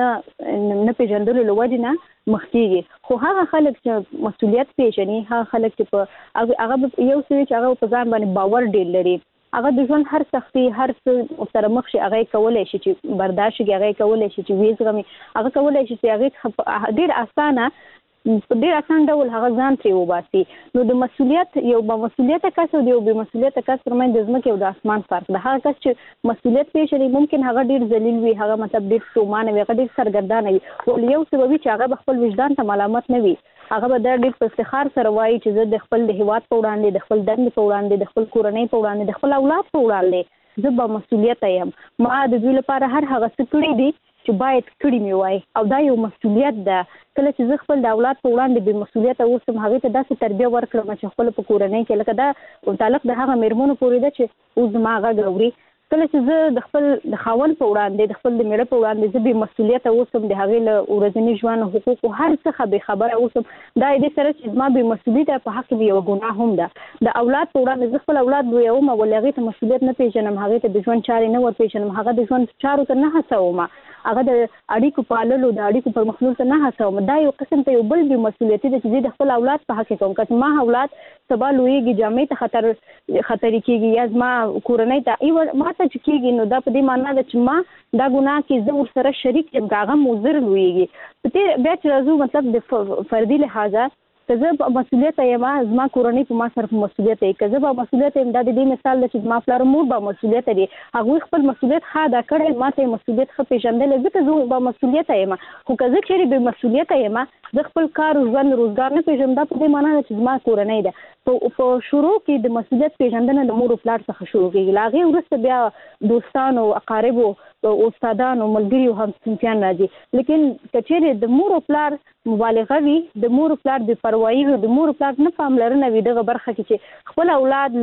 نه پیژندلو له وجې نه مخکېږي. خو هغه خلک چې مسؤلیت پیژني هغه خلک چې په هغه یو څه چې هغه په ځان باندې باور ډېر لري هغه د ژوند هر سختي هر څه سره مخ شي هغه کولای شي چې برداشت کړي هغه کولای شي چې وزغمي هغه کولای شي چې هغه ډېر اسانه په ډېر اسان ډول هغه ځان ترې وباسي. نو د مسؤلیت یو با مسؤلیت کس او یو بې مسؤلیت کس ترمنځ د ځمکې او د اسمان فرق ده. هغه کس چې مسؤلیت پیژني ممکن هغه ډېر ذلیل وي هغه مطلب ډېر ستومانه وي هغه ډېر سرګردانه وي ولې یو څه وي چې هغه به خپل وجدان ته ملامت نه وي هغه به دا ډېر په افتخار سره وایي چې زه د خپل د هیواد په وړاندې د خپل دندې په وړاندې د خپل کورنۍ په وړاندې د خپل اولاد په وړاندې زه با مسؤلیت یم. ما د دوی لپاره هر هغه څه کړي دي چې باید کړي مې وای او دا یو مسؤلیت ده. کله چې زه خپل د اولاد په وړاندې بې مسؤلیته اوسم هغې ته داسې تربیه ورکړم چې خپل په کورنۍ کې لکه دا متعلق د هغه مېرمنو پورې ده چې اوس زما غږ اوري کله چې زه د خپل د خاوند په وړاندې د خپل د میړه په وړاندې زه بې مسؤلیته اوسم د هغې له ورځني ژوند حقوقو هر څخه بې خبره اوسم دا دې سره چې زما بې مسؤلیته په حق کې یو ګناه هم ده. د اولاد په وړاندې زه خپل اولاد لویوم ولې هغې ته مسؤلیت نه پیژنم هغې ته د ژوند چارې نه ور پیژنم هغه د ژوند چارو ته نه هڅوم هغه د اړیکو پاللو د اړیکو پرمخلو ته نه هڅوم. دا یو قسم ته یو بل بې مسؤلیتي ده چې زه د خپل اولاد په حق کې کوم که ما اولاد سبا لویږي جامې ته خطرې کېږي یا زما کورنۍ ته ما ته چې کېږي نو دا په دې معنا ده چې ما دا ګناه کې زه ورسره شریک یم که هغه مضر لویږي. بیا چې راځو مطلب د فردي لحاظه که زه په مسؤلیت یم زما کورنۍ په ما سره په مسؤلیت یې که زه په مسؤلیت یم دا د دې مثال ده چې زما پلار مور به مسؤلیت لري هغوی خپل مسؤلیت ښه ادا کړی ما ته یې مسؤلیت ښه پېژندلی ځکه زه به مسؤلیت یم. خو که زه چېرې بې مسؤلیته یم زه خپل کار ژوند روزګار نه پېژنم دا په دې معنا ده چې زما کورنۍ ده. په شروع کې د مسؤلیت پېژندنه د مور او پلار څخه شروع کېږي له هغې وروسته بیا دوستانو اقاربو استادانو ملګري او همصنفیان راځي. لیکن که چېرې د مور او پلار مبالغه وي د مور او پلار بې پروایي وي د مور او پلار نه پاملرنه وي دغه برخه کې چې خپل اولاد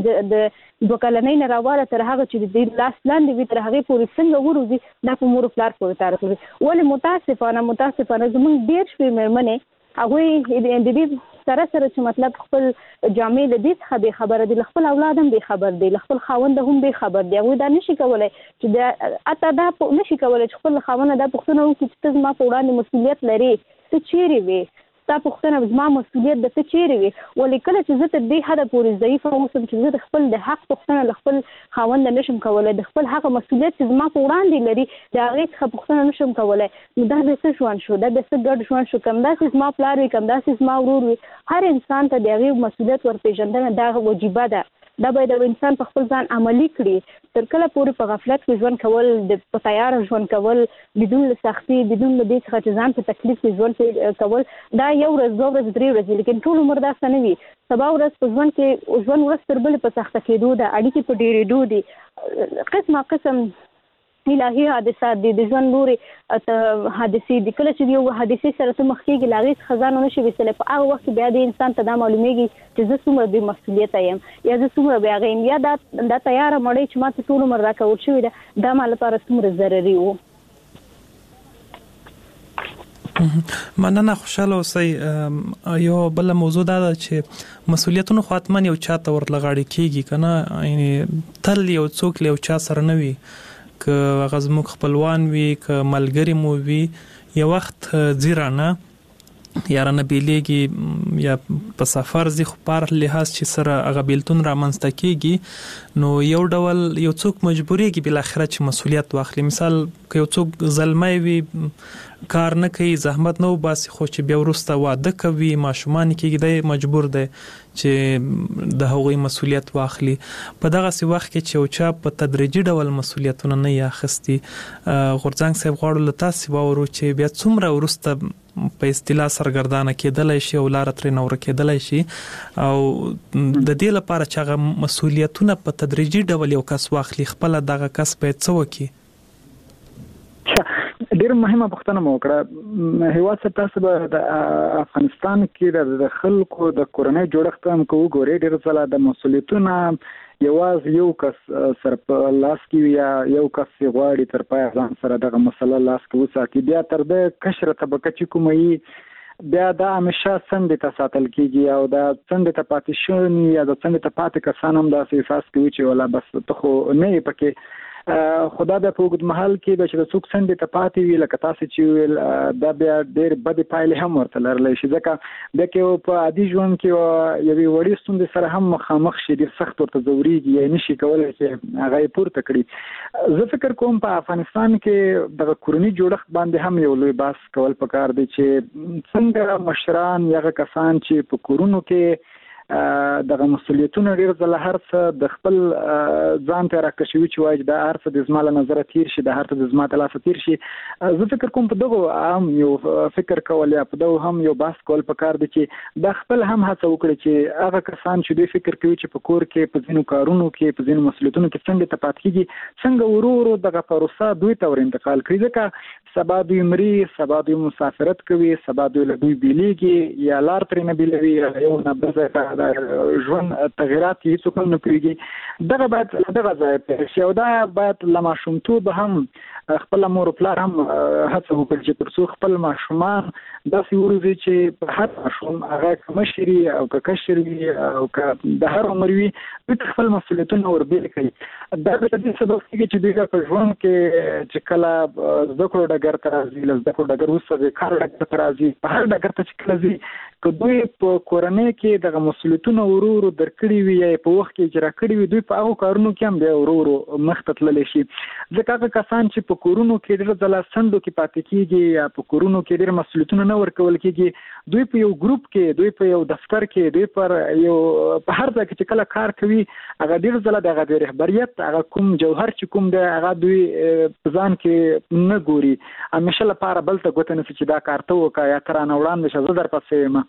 د 2 کلنۍ نه راواله تر هغه چې د دې لاس لاندې وي تر هغې پورې څنګه وروځي دا په مور او پلار پورې تعلق لري. ولې متاسفانه زموږ ډېر شمېر مېرمنې هغوی د دې سره چې مطلب خپل جامې له دې څخه بې خبره دي له خپل اولاد هم بې خبر دي له خپل خاوند هم بې خبر دي. هغوی دا نشي کولی چې حتی دا نشي کولی چې خپل خاوند دا پوښتنه وکړي چې ته زما په وړاندې مسؤلیت لرې ته چیرې وې ستا پوښتنه زما مسؤلیت د څه چیرې وي ولې کله چې زه تر دې حده پورې ضعیفه اوسم چې زه د خپل د حق پوښتنه له خپل خاوند نشم کولی د خپل حق مسؤلیت چې زما په وړاندې لري د هغې څخه پوښتنه نشم کولی نو دا بیا څه ژوند شو دا بیا څه ګډ ژوند شو کم داسې زما پلار وي کم داسې زما ورور وي هر انسان ته د هغې مسؤلیت ورپېژندنه دا وجیبه ده دا باید یو انسان په خپل ځان عملي کړي تر کله پورې په غفلت کې ژوند کول په تیاره ژوند کول بدون له سختي بدون له دې څخه چې ځان په تکلیف کې ژوند کول دا یو ورځ دوه ورځې درې ورځې لیکن ټول عمر داسې نه وي سبا ورځ په ژوند کې ژوند ورځ تر بلې په سخته کېدو ده اړیکې په ډېرېدو دي قسمه قسم الهي حادثات دي د ژوند نورې حادثې دي کله چې یو حادثې سره ته مخ کېږي له هغې څخه ځان ونه شي ویستلی په هغه وخت کې بیا د انسان ته دا معلومیږي چې زه څومره بې مسؤلیته یم یا زه څومره بې هغه یم یا دا تیاره مړۍ چې ما ته ټول عمر راکول شوې ده دا ما لپاره څومره ضرري و. مننه خوشاله اوسئ یو بل موضوع دا ده چې مسؤلیتونو خو حتما یو چاته ورلغاړي کیږي کنه یعنی تل یو څوک له چا سره نه وي که هغه زموږ خپلوان وي که ملګری مو وي یو وخت ځیرانه یارانه بیلیږي یا په سفر ځي خو په هر لحاظ چې سره هغه بیلتون رامنځته کیږي نو یو ډول یو څوک مجبوریږي بالاخره چې مسؤلیت واخلي مثال که یو څوک زلمی وي کار نه کوي زحمت نه وباسي خو چې بیا وروسته واده کوي ماشومان کېږي دی مجبور دی چې د هغوی مسؤلیت واخلي په دغسې وخت کې چې یو چا په تدریجي ډول مسؤلیتونه نه یې اخیستي غورځنګ صاحب غواړو له تاسې واورو چې بیا څومره وروسته په اصطلاح سرګردانه کېدلی شي او لاره ترې نه ورکېدلی شي او د دې لپاره چې هغه مسؤلیتونه په تدریجي ډول یو کس واخلي خپله دغه کس باید څه وکړي؟ ډېر مهمه پوښتنه مو وکړه هیواد څخه تاسو به د افغانستان کې د خلکو د کورنۍ جوړښت هم که وګورئ ډېر ځله د مسؤلیتونه یوازې یو کس سره په لاس کې یا یو کس غواړي تر پایه ځان سره دغه مسله لاس کې وساتي بیا تر د کشره طبقه چې کومه وي بیا دا همیشه څنډې ته ساتل کېږي او دا څنډې ته پاتې شوي یا د څنډې ته پاتې کسان هم داسې احساس کوي چې ولا بس ته خو نه یې پکې خدا د په اوږد مهال کې به چې د څوک څنډې ته پاتې وي لکه تاسو چې ویل دا بیا ډېر بدې پایلې هم ورته لرلی شي ځکه بیا کې په عادي ژوند کې یوې وړې ستونزې سره هم مخامخ شي ډېر سخت ورته ځورېږي یا نشي کولی چې هغه یې پورته کړي زه فکر کوم په افغانستان کې دغه کورني جوړښت باندې هم یو لوی بحث کول پکار دی چې څنګه مشران یا هغه کسان چې په کورونو کې دغه مسؤلیتونه ډېر ځله هر څه د خپل ځان ته راکشوي چې وایي دا هر څه د زما له نظره تیر شي دا هر څه د زما ته لاسه تیر شي زه فکر کوم په دغه هم یو فکر کول یا په دغه هم یو بحث کول پکار دی چې دا خپل هم هڅه وکړي چې هغه کسان چې دوی فکر کوي چې په کور کې په ځینو کارونو کې په ځینو مسؤلیتونو کې څنګه ته پاتې کېږي څنګه ورو ورو دغه پروسه دوی ته ور انتقال کړي ځکه سبا دوی مري سبا دوی مسافرت کوي سبا دوی له دوی بیلیږي یا لار ترې نه بیلوي یو نه بل ځای ژوند تغیرات هیڅ کوم نه کېږي دغه باید دغه ځای پېښ شي او دا باید له ماشومتوب هم خپل مور او پلار هم هڅه وکړي چې تر څو خپل ماشومان داسې وروزي چې په هر ماشوم هغه که مشر وي او که کشر وي او که د هر عمر وي دوی خپل مسؤلیتونه وربېل کړي دا د دې سبب کېږي چې دوی په ژوند کې چې کله زده کړو ډګر ته راځي له زده کړو ډګر وروسته د کار ډګر ته راځي په هر ډګر ته چې کله ځي که دوی په کورنۍ کې دغه مسؤلیتونه ورو ورو درکړي وي یا په وخت کې اجرا کړي وي دوی په هغو کارونو کې هم بیا ورو ورو مخ ته تللی شي ځکه هغه کسان چې په کورونو کې ډېر ځله څنډو کې پاتې کېږي یا په کورونو کې ډېر مسؤلیتونه نه ورکول کېږي دوی په یو ګروپ کې دوی په یو دفتر کې دوی پر یو په هر ځای کې چې کله کار کوي هغه ډېر ځله د هغه د رهبریت هغه کوم جوهر چې کوم دی هغه دوی په ځان کې نه ګوري همیشه لپاره بل ته ګوته نیسي چې دا کار ته وکړه یا ته رانه وړاندې شه زه درپسې یم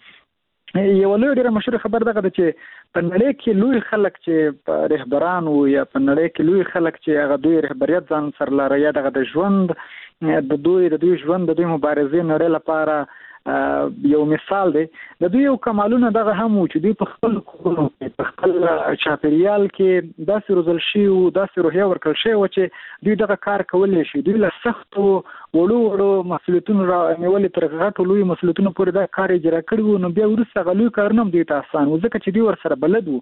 یو لوی ډېره مشهوره خبر دغه ده چې په نړۍ کې لوی خلک چې رهبران وو یا په نړۍ کې لوی خلک چې هغه دوی رهبریت ځان سره لري یا دغه د ژوند د دوی ژوند د دوی مبارزې نړۍ لپاره یو مثال دی د دوی یو کمالونه دغه هم و چې دوی په خپل کورونو کې په خپل چاپېریال کې داسې روزل شوي وو داسې روحیه ورکړل شوې وه چې دوی دغه کار کولی شي دوی له سختو وړو وړو مسؤلیتونو را نیولې تر غټو لویو مسؤلیتونو پورې دا کار اجرا کړي وو نو بیا وروسته هغه لوی کارونه هم دوی ته اسان وو ځکه چې دوی ورسره بلد وو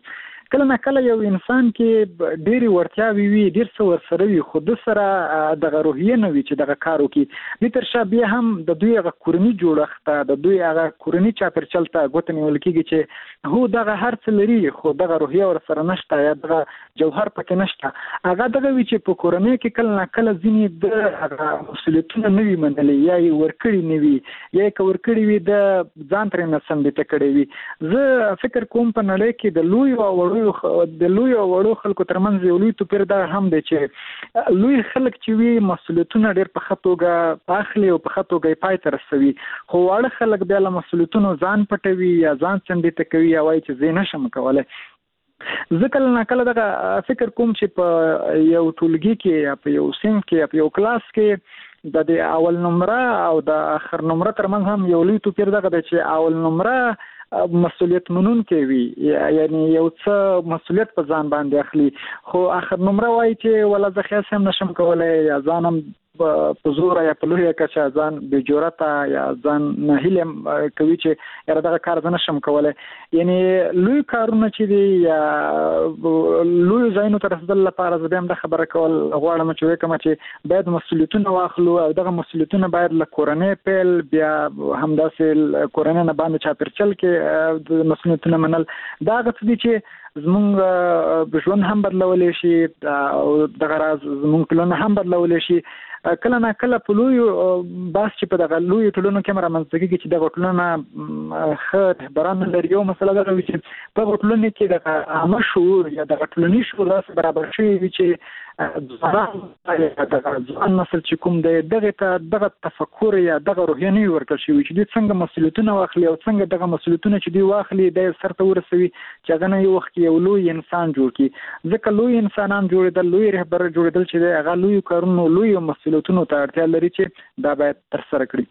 کله نه کله یو انسان کې ډېری ورتیاوي وي، ډېر څه ورسره وي، خو د سره دغه روحیه نه وي چې دغه کار وکړي. د تر شا بیا هم د دوی هغه کورني جوړښت د دوی هغه کورني چاپېرچل ته ګوته نیول کېږي چې هو دغه هر څه لري خو دغه روحیه ورسره نشته یا دغه جوهر پکې نشته. هغه دغه وي چې په کورنۍ کې کله نه کله ځینې د هغه مسؤلیتونه نه وي منلي یا یې ورکړي نه وي یا یې که ورکړي وي د ځان ترې نه سمبیته کړی وي. زه فکر کوم په نړۍ کې د لویو او وړو خلکو ترمنځ یو لوی توپیر دا هم دی چې لوی خلک چې وي مسؤلیتونه ډېر په ښه توګه اخلي او په ښه توګه یې پای ته رسوي، خو واړه خلک بیا له مسؤلیتونو ځان پټوي یا ځان سمبیته کوي یا وایي چې زه نشم کولی. زه کله نه کله دغه فکر کوم چې په یو ټولګي کې یا په یو صنف کې یا په یو کلاس کې د اول نمره او د آخر نمره ترمنځ هم یو لوی توپیر دغه دی چې اول نمره مسؤلیت منونکی وي، یعنی یو څه مسؤلیت په ځان باندې اخلي، خو آخر نمره وایي چې ولا زه خیاس هم نشم کولی یا ځان هم په زور یا په لویه کچه ځان بې جرأته یا ځان ناهیلی کوي چې یاره دغه کار زه نشم کولی. یعنی لوی کارونه چې دي یا لوی ځایونو ته رسېدل لپاره زه بیا هم دا خبره کول غواړم چې وکړم چې باید مسؤلیتونه واخلو او دغه مسؤلیتونه باید له کورنۍ پیل بیا همداسې کورنۍ نه باندې چاپېرچل کې د مسؤلیتونه منل دا هغه څه دي چې زمونږ ژوند هم بدلولی شي او دغه راز زمونږ ټولنه هم بدلولی شي. کله نه کله په لویو بحث چې په دغه لویو ټولنو کې هم رامنځته کېږي چې دغه ټولنه ښه رهبران نه لري. یو مسله دا وي چې په دغه ټولنې کې دغه عامه شعور یا دغه ټولنیز شعور داسې برابر شوی وي چې ځوان نسل چې کوم دی دغه ته دغه تفکر یا دغه روحیه نه وي ورکړل شوي چې دوی څنګه مسؤلیتونه واخلي او څنګه دغه مسؤلیتونه چې دوی واخلي د سرته ورسوي چې هغه نه یو وخت کې یو لوی انسان جوړ کړي. ځکه لوی انسانان جوړېدل، لوی رهبر جوړېدل چې دی هغه لویو کارونو لویو مسؤلیتونو ته اړتیا لري چې دا باید ترسره کړي.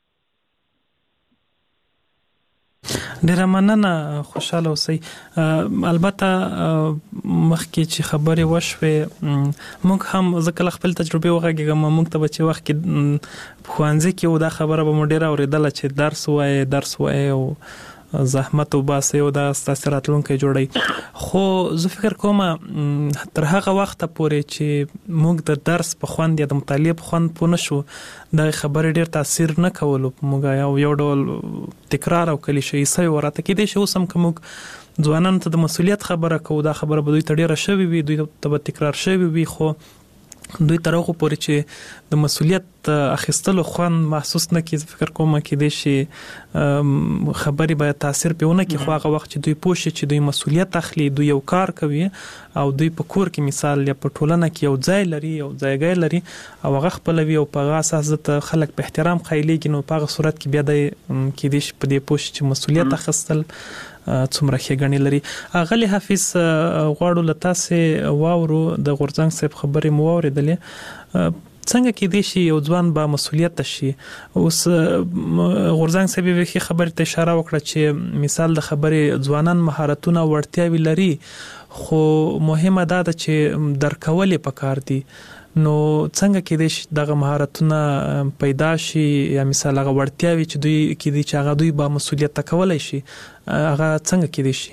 ډیره مننه، خوشاله اوسئ. البته مخکې چې خبرې وشوې موږ هم ځکه خپل تجربه وغږیږم، موږ ته به چې وخت کې ښوونځي کې و دا خبره به مو ډیره اورېدله چې درس وایي او زحمت وباسي او دا ستاسو راتلونکي جوړي. خو زه فکر کوم تر هغه وخت پورې چې موږ د درس په خوند یا د مطالعې په خوند پوه نشو دا خبرې ډیر تاثیر نه کولو په موږ یو ډول تکرار او کلیشې سوي ورته کېدای شي. اوس هم که موږ ځوانانو ته د مسؤلیت خبره کوو دا خبره به دوی ته ډیره شوې وي، دوی ته به تکرار شوې وي، خو دوی تر هغه پورې چې د مسؤلیت اخیستلو خوند محسوس نه کړي فکر کوم کېدای شي خبرې باید تاثیر پیونه کې. خو هغه وخت چې دوی پوه شي چې دوی مسؤلیت اخلي، دوی یو کار کوي او دوی په کور کې مثال یا په ټولنه کې یو ځای لري، یو ځایګی لري او هغه خپلوي او په هغه اساس ته خلک په احترام خایلېږي، نو په هغه صورت کې بیا د کېدای شي په دې پوه شي چې مسؤلیت اخیستل څومره ښېګڼې لري. اغلی حافظ غواړو له تاسې واورو د غورځنګ صاحب خبرې مو واورېدلې، څنګه کېدای شي یو ځوان با مسؤلیت شي؟ اوس غورځنګ صاحب یوې خبرې ته اشاره وکړه چې مثال د خبرې ځوانان مهارتونه وړتیاوې لري خو مهمه دا ده چې درکول یې پکار دي. نو څنګه کېدای شي دغه مهارتونه پیدا شي یا مثال هغه وړتیاوې چې دوی کېدای چې هغه دوی با مسؤلیت کولی شي هغه څنګه کېدای شي؟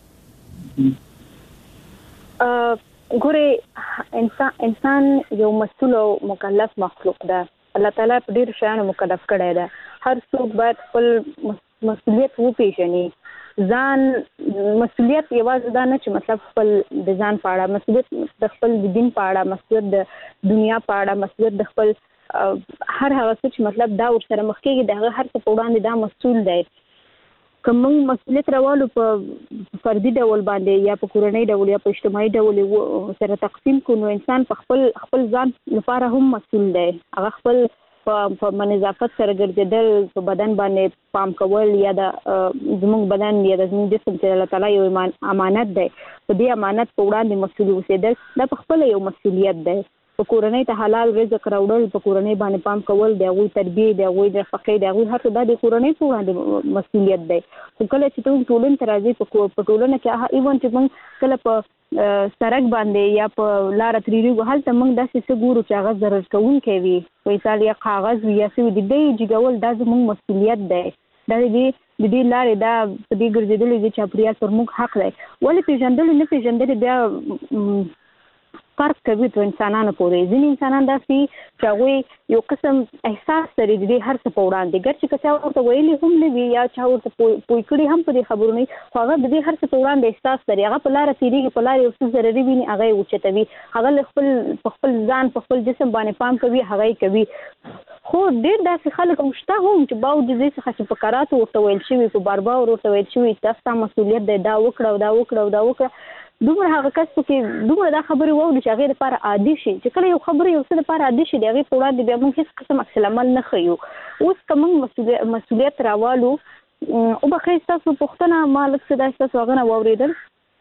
ګوره انسان یو مسؤل او مکلف مخلوق ده. الله تعالی په ډېر شیانو مکلف کړی ده. هر څوک باید خپل مسؤلیت وپېژني. ځان مسؤلیت یوازې دا نه چې مطلب خپل د ځان په اړه، مسؤلیت د خپل دین په اړه، مسؤلیت د دنیا په اړه، مسؤلیت د خپل هر هغه څه چې مطلب دا ورسره مخ کېږي د هغه هر څه په وړاندې دا مسؤل دی. که موږ مسؤلیت راوالو په فردي ډول باندې یا په کورنۍ ډول یا په اجتماعي ډول سره تقسیم کړو نو انسان په خپل ځان لپاره هم مسؤل دی. هغه خپل په نظافت سره ګرځېدل، په بدن باندې پام کول یا د زموږ بدن یا د زموږ جسم چې الله تعالی یو امانت دی، په دې امانت په وړاندې مسؤل اوسېدل دا په خپله یو مسؤلیت دی. په کورنۍ ته حلال رزق راوړل، په کورنۍ باندې پام کول، د هغوی تربیې، د هغوی نفقې، د هغوی هر څه دا د کورنۍ په وړاندې مسؤلیت دی. خو کله چې ته ټولنې ته راځې په ټولنه کې ایون چې موږ کله په سړک باندې یا په لاره تېرېږو هلته موږ داسې څه ګورو چې هغه ضرر کوونکی وي، مثال یا کاغذ وي یا څه وي د دې جګول دا زموږ مسؤلیت دی. دا د د دې لارې دا په دې ګرځېدلې چې چاپیریال پر موږ حق دی ولې پیژندل نه پیژندل بیا فرق کوي په انسانانو پورې ځینې انسانان داسې چې هغوی یو قسم احساس لري د دې هر څه په وړاندې ګر چې که چا ورته ویلي هم نه وي یا چا ورته پوه کړي هم په دې خبرو نه خو هغه د دې هر څه په وړاندې احساس لري هغه په لاره تېرېږي په لاره یو څه ضرري ویني هغه یې اوچتوي هغه په خپل ځان په خپل جسم باندې پام کوي هغه یې کوي خو ډېر داسې خلک هم شته هم چې باوجود دې څخه چې په کراتو ورته ویل شوي په باربار ورته ویل شوي دا ستا مسؤلیت دی دا وکړه او دا وکړه او دا وکړه دومره هغه کس کې دومره دا خبرې واوري چې هغې لپاره عادي شي چې کله یو خبره یو څه لپاره عادي شي د هغې په وړاندې بیا موږ هېڅ قسم عکس العمل نه ښیو اوس که موږ مسؤلیت راوالو وبخښئ ستاسو پوښتنه ما لږ څه دا ستاسو هغه نه واورېدل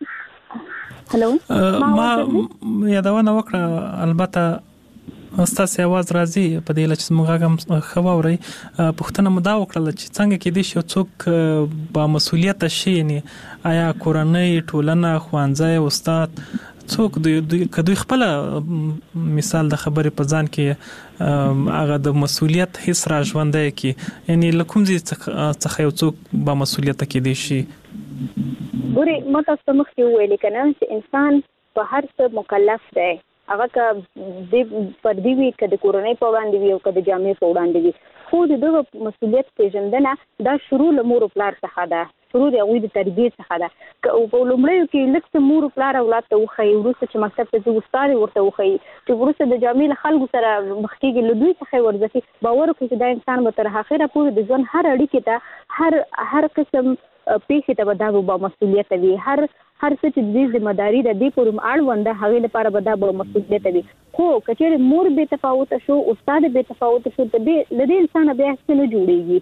هلو ما یادونه وکړه البته ستاسو आवाज راځي په دې لچ موږ هم خبري پښتنه مدا وکړه چې څنګه کې دي شو څوک با مسؤلیت شي نه آیا کورنۍ ټولنه خوانځي استاد څوک دوی خپل مثال د خبرې په ځان کې هغه د مسؤلیت حس را ژوندای کی یعنی لکم زی څخه یو څوک با مسؤلیت کې دي شي ګوري متاسو مخکې ویل کنه چې انسان په هر څه مکلف دی هغه که د فردي وي که د کورنۍ په وړاندې وي او که د جامعې په وړاندې وي خو د دغه مسؤلیت پیژندنه دا شروع له مور او پلار څخه ده شروع د هغوی د تربیې څخه ده که په لومړیو کې لږ څه مور او پلار اولاد ته وښایي وروسته چې مکتب ته ځي استاد ورته وښایي چې وروسته د جامعې له خلکو سره مخ کېږي له دوی څخه یې ورزکي باور وکړي چې دا انسان به تر اخره پورې د ژوند هر اړیکې ته هر قسم پیښې ته به دا به مسؤلیت وي هر څه چې د ذمہداري د دې پورې اړوند ده هغې لپاره به دا به مسؤلیت وي خو که چېرې مور بې تفاوته شو استاد بې تفاوته شو له دې انسانه بیا هېڅ نه جوړېږي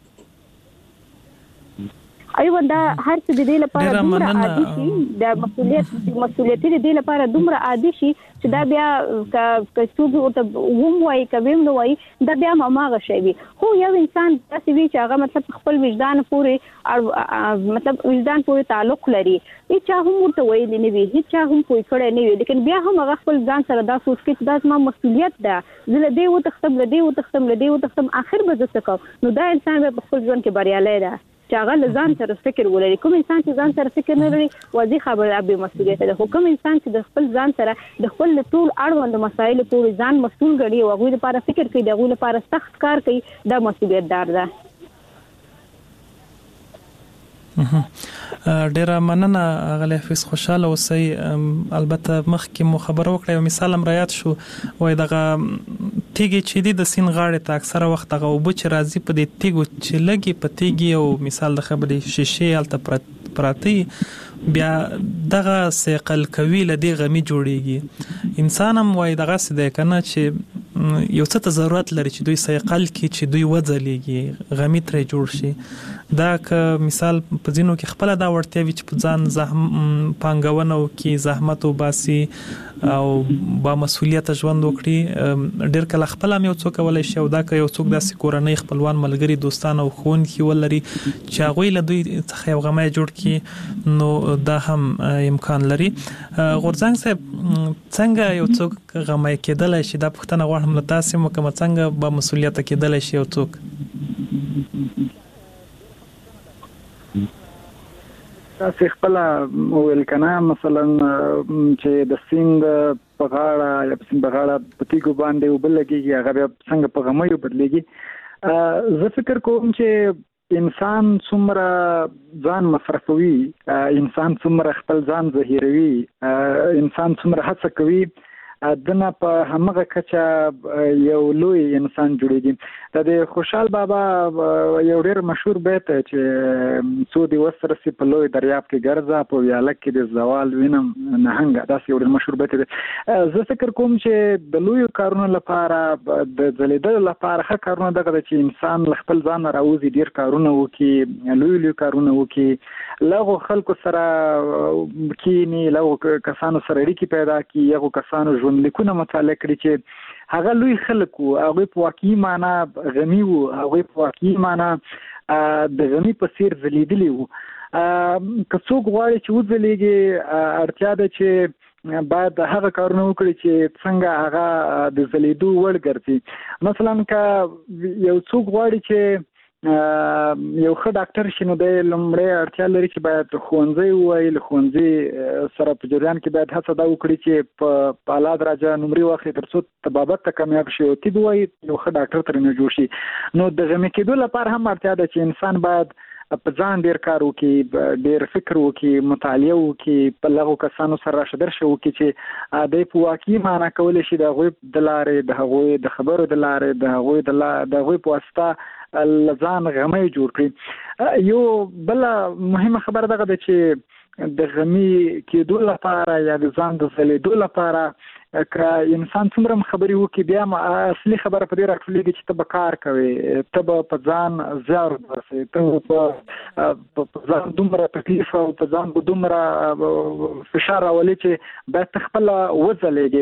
ایوه دا هر څه د دې لپاره دومره عادي شي د مسؤلیتي د دې لپاره دومره عادي شي چې دا بیا که څوک ورته وم وایي که ویم نه وایي دا بیا هماغه شی وي خو یو انسان داسې وي چې هغه مطلب خپل وجدان پورې مطلب وجدان پورې تعلق لري هیچا هم ورته ویلي نه وي هیچا هم پوه کړی نه وي لیکن بیا هم هغه خپل ځان سره دا سوچ کوي چې دا زما مسؤلیت ده زه له دې وتښتم له دې وتښتم له دې وتښتم آخر به زه څه کوم نو دا انسان به په خپل ژوند کې بریالی ده چې هغه له ځان سره فکر ولري کوم انسان چې ځان سره فکر نه لري واضح خبره به مسؤلیت ده خو کوم انسان چې د خپل ځان سره د خپل ټول اړوند مسایلو پورې ځان مسؤل ګڼي او هغوی لپاره فکر کوي د هغوی لپاره سخت کار کوي دا مسؤلیت دار ده ډیره مننه غلی حفیظ خوشاله اوسئ البته مخکې مو خبره وکړه یو مثال هم رایاد شو وای دغه تیږي چې د سین غاړې ته اکثره وخت هغه اوبه چې راځي په دې تیږو چې لګي په تیږي او مثال د خبرې شیشې هلته پراتی بیا دغه سیقل کوي لدی غمی جوړیږي انسان هم وای دغه سده کنه چې یو څه ته ضرورت لري چې دوی سیقل کی چې دوی وځلېږي غمی تر جوړ شي دا که مثال په ځینو کې خپل دا ورته وی چې په ځان پانګونه او کې زحمت او باسي او با مسؤلیت ژوند وکړي ډېر کله خپل هم یو څوک ولای شي او دا که یو څوک داسې کورنۍ خپلوان ملګری دوستان او خوندې ولري چې هغوی له دوی څخه یو غمی جوړ کړي نو دا هم امکان لري غورځنګ صاحب څنګه یو څوک غمی کېدلی شي دا پوښتنه غواړم له تاسې مو څنګه با مسؤلیت کېدلی شي یو څوک تاسو خپل ویل کنه مثلا چې د سیند په غاړه یا په سیند په غاړه په تیګو باندې وبلګي هغه بیا څنګه په غمیو بدلېږي زه فکر کوم چې انسان څومره ځان مصرفوي انسان څومره خپل ځان ظاهروي انسان څومره هڅه کوي دنه په همغه کچه یو لوی انسان جوړیږي د خوشحال بابا یو ډېر مشهور بیت چې څو دی وسرسي په لوی دریاب کې ګرځا په ویاله کې د زوال وینم نهنګ دا یو ډېر مشهور بیت دی زه فکر کوم چې د لوی کارونو لپاره د ځلیدل لپاره ښه کارونه دغه چې انسان خپل ځان راوځي ډېر کارونه وکړي لوی کارونه وکړي لغو خلکو سره کینی لغو کسانو سره اړیکې پیدا کړي یغو کسانو ژوند لیکونه مطالعه کړي چې هغه لوی خلک وو هغه په واقعي معنا غمی وو هغه په واقعي معنا د غمی په څیر ځلیدلی وو که څوک غواړي چې وځلیږي اړتیا ده چې باید هغه کارونه وکړي چې څنګه هغه د ځلیدو وړ ګرځي مثلا که یو څوک غواړي چې یو ښه ډاکټر شي نو د لومړی اړتیا لري چې باید ښوونځی ووایي، له ښوونځي سره په جریان کې باید هڅه دا وکړي چې په اعلی درجه نمرې واخلي تر څو طبابت ته کامیاب شي او طب ووایي، یو ښه ډاکټر ترې جوړ شي. نو د غمي کېدو لپاره هم اړتیا ده چې انسان باید په ځان ډیر کار وکړي، ډیر فکر وکړي، مطالعه وکړي، په لغو کسانو سره راشه درشه وکړي چې د په واقعي معنا کولی شي د هغوی د لارې، د هغوی د خبرو د لارې، د هغوی په واسطه لزان غمي جوړ کړي. یو بل مهمه خبره ده چې د غمي کېدو لپاره یا د ځان د ځلېدو لپاره که انسان څومره خبرې وکړي بیا اصلي خبره په دې راټولېږي چې ته به کار کوې، ته به په ځان زیار وباسې، ته په ځان دومره تکلیف او په ځان به دومره فشار راولې چې باید ته خپله وځلېږې.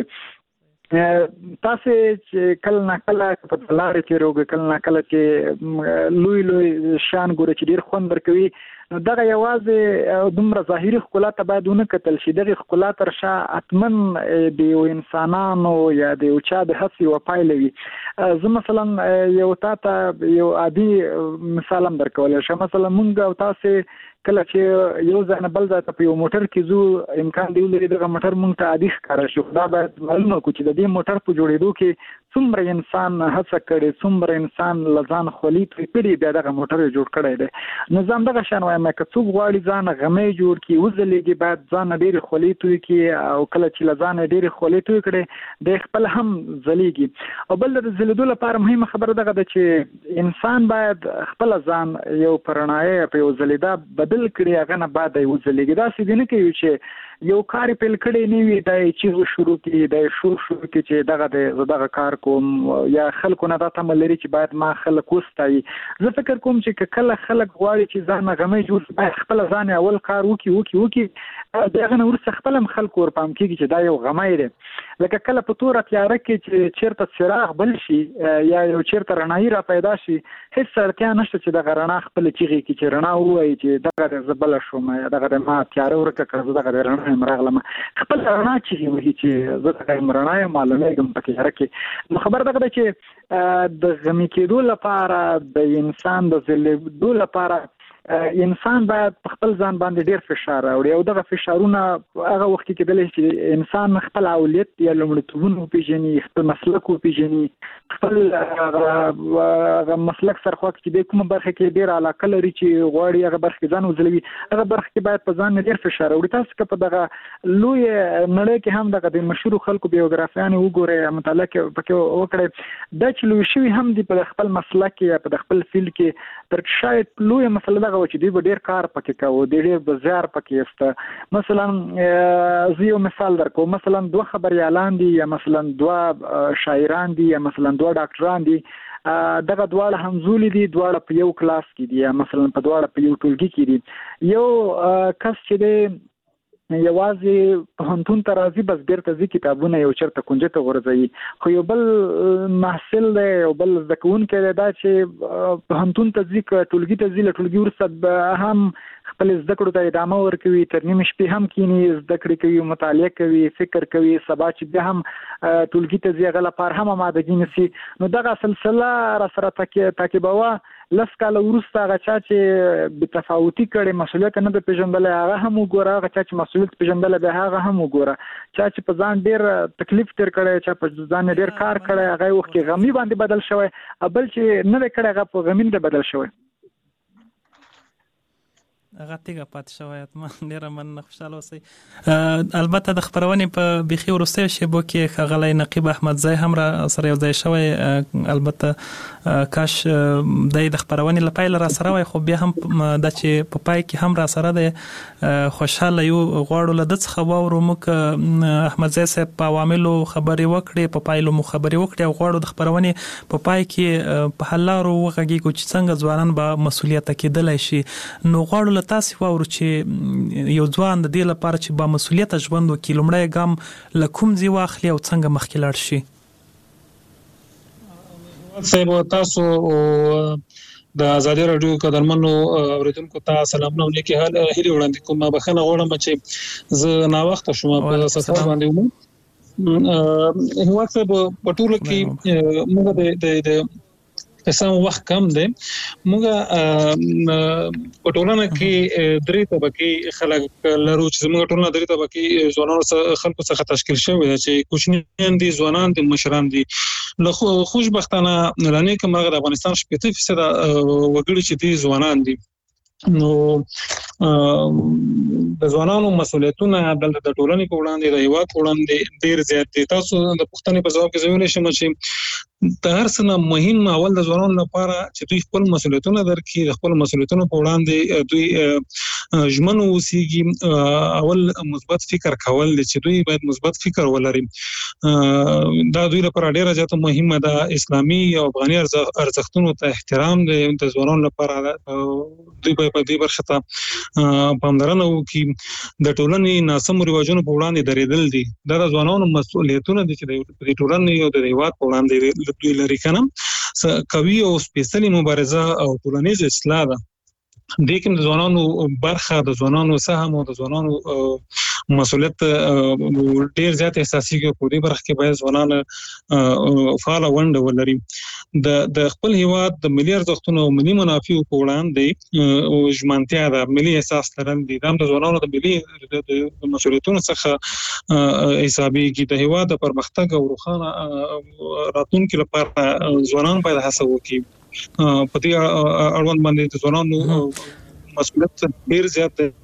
تاسو چې کله نه کله په لارې تېروږئ، کله نه کله چې لوی شیان ګورئ چې ډېر خوند ورکوي، نو دغه یوازې دومره ظاهري ښکلا ته باید ونه کتل شي. دغه ښکلا تر شا حتما د یو انسانانو یا د یو چا د هڅې یوه پایله وي. زه مثلا یو تاته یو عادي مثال هم درکولی شم. مثلا مونږ او تاسې کله چې یو ځای نه بل ځای ته په یو موټر کې ځو، امکان دی ولري دغه موټر مونږ ته عادي ښکاره شي، خو دا باید معلومه کړو چې د دې موټر په جوړېدو کې څومره انسان هڅه کړې، څومره انسان له ځان خولي توی کړي، بیا دغه موټر یې جوړ کړی دی. نو زه همدغه شان وایم که څوک غواړي ځان غمی جوړ کړي، وځلېږي، باید ځان ډېرې خولې توی کړي، او کله چې له ځانه ډېرې خولې توی کړي دی خپل هم ځلېږي. او بل د ځلېدو لپاره مهمه خبره دغه ده چې انسان باید خپل ځان یو په رڼایه په یو ځلېدا بدل کړي، هغه نه بعد یې وځلېږي. داسې دی نه کوي چې یو کار پیل کړی نه وي، دا یې چیغ شروع کړي، دا یې شور شروع کړي چې دغه کار کوم، یا خلکو نه دا تمه لري چې باید ما خلک وستایي. زه فکر کوم چې کله خلک غواړي چې ځان غمی جوړ کړي، باید خپل ځان اول کار وکړي، د هغه نه وروسته خپل هم خلکو ورپام کېږي چې دا یو غمی دی. لکه کله په توره تیاره کې چې چېرته څراغ بل شي یا یو چېرته رڼایي را پیدا شي، هېڅ اړتیا نشته چې دغه رڼا خپله چیغې کړي چې رڼا ووایي چې دغه دی زه بله شوم، یا دغه دی ما تیاره ورکه کړه، زه دغه دی رڼا یم راغلم. خپل رڼا چیغې وهي چې زه دغه یم رڼا یم، معلومېږم په تیاره کې. نو خبر دغه ده چې د غمي کېدو لپاره، د انسان د ځلېدو لپاره انسان باید په خپل ځان باندې ډیر فشار راوړي، او دغه فشارونه هغه وخت کې کېدلی چې انسان خپل اولیت یا لومړیتوبونه وپېژني، خپل مسلک وپېژني، خپل مسلک سره خوا چې د کومه برخه کې ډیر علاقه لري چې غواړي هغه برخه کې ځان وځلوي، هغه برخه کې باید په ځان ډیر فشار راوړي. تاسو که په دغه لوی نړۍ کې هم دغه د مشهورو خلکو بیوګرافیانې وګورئ، مطالعه پکې وکړئ، دا چې لوی شوي هم دي په خپل مسلک یا په خپل فیلډ کې، تر شاید لویه مسله دغه و چې دوی به ډېر کار پکې کوو، ډېر به زیار پکې ایسته. مثلا زه یو مثال درکوم، مثلا 2 خبریالان دي، یا مثلا 2 شاعران دي، یا مثلا 2 ډاکټران دي، دغه دواړه همزولي دي، دواړه په یو کلاس کې دي، یا مثلا په دواړه په یو ټولګي کې دي. یو کس چې دی یوازې پوهنتون ته راځي، بس بیرته ځي کتابونه یو چېرته کونجې ته غورځوي، خو یو بل محصل دی، یو بل زده کوونکی دی، دا چې پوهنتون ته ځي که ټولګي ته ځي، له ټولګي وروسته هم خپل زده کړو ته ادامه ورکوي، تر نیمې شپې هم کینی، زده کړې کوي، مطالعه کوي، فکر کوي، سبا چې بیا هم ټولګي ته ځي هغه لپاره هم آمادګي نیسي. نو دغه سلسله را سره تعقیبوه. 10 کاله وروسته هغه چا چې بتفاوتي کړي، مسؤلیت نه د پیژندلی، هغه هم وګوره، هغه چا چې مسؤلیت پیژندلی بیا هغه هم وګوره. چا چې په ځان ډېر تکلیف تیر کړی، چا په ځان ډېر کار کړی، هغه وخت کې غمي باندې بدل شوی، بل چې نه دی کړی هغه په غمین دی بدل شوی. هغه تیګه پاتې شوی. ما ډېره مننه، خوشحاله اوسئ. البته د خپرونې په بیخي وروستیو شیبو کې ښاغلی نقیب احمدزی هم را سره یو ځای شوی. البته کاش دی د خپرونې له پیله را سره وای، خو بیا هم دا چې په پای کې هم را سره دی، خوشحاله یو. غواړو له ده څخه واورو موږ احمدزی صاحب په عواملو خبرې وکړې، په پایلو مو خبرې وکړې، او غواړو د خپرونې په پای کې په حل لارو وغږیږو چې څنګه ځوانان به مسؤلیته کېدلی شي. نو غواړو له تاسې واورو چې یو ځوان د دې لپاره چې با مسؤلیته ژوند وکړي، لومړی ګام له کوم ځای واخلي او څنګه مخکې لاړ شي؟ صاحب تاسو د ازادي راډیو قدرمنو اوریدونکو ته سلامونه نیکی هیلې وړاندې کوم. بخښنه غواړم چې زه ناوخته شوم په سفر باندې وم. هیواد صاحب په ټوله کې موږ د قسم وخت کم دی موږ په ټولنه کې درې طبقه خلک لرو چې موږ ټولنه درې طبقه ځوانانو خلکو څخه تشکیل شوی دی چې کوچنیان دي ځوانان دي مشران دي له خوشبختانه لنی کوم د افغانستان 70% وګړي چې دي ځوانان دي نو د ځوانانو مسؤلیتونه د ټولنې په وړاندې د هیواد په وړاندې ډیر زیات دي. تاسو د پوښتنې په ځواب کې زویل شم چې د هر څه نه مهم اول د ځوانانو لپاره چې دوی خپل مسؤلیتونه درکړي، د خپل مسؤلیتونو په وړاندې دوی ژمن اوسېږي. اول مثبت فکر کول چې دوی باید مثبت فکر ولري، دا دوی لپاره ډیره زیاته مهمه ده. اسلامي او افغاني ارزښتونو ته احترام د ځوانانو لپاره دوی په دې برخه ته پاملرنه وکړي. د ټولنې ناسم رواجونو په وړاندې درېدل دي، دا د ځوانانو مسؤلیتونه دي چې د ټولنې او د هیواد په وړاندې دوی لري کنه قوي او سپیشلي مبارزه او ټولنیز اصلاح ده. د کوم د ځوانانو برخه د ځوانانو سهم او د ځوانانو مسؤلیت ډیر زیات احساسي کې په دې برخه کې باید ځوانان فعال ونډه ولري. د خپل هیواد د ملي ارزښتونو او ملي منافعو په وړاندې او ژمنتیا ده، ملي احساس لرل دي، دا د ځوانانو د ملي مسؤلیتونو څخه حسابيږي. د هیواد د پرمختګ او روښانه راتلونکي لپاره ځوانان باید هڅه وکړي. په دې اړوند باندې د ځوانانو مسؤلیت ډیر زیات دی.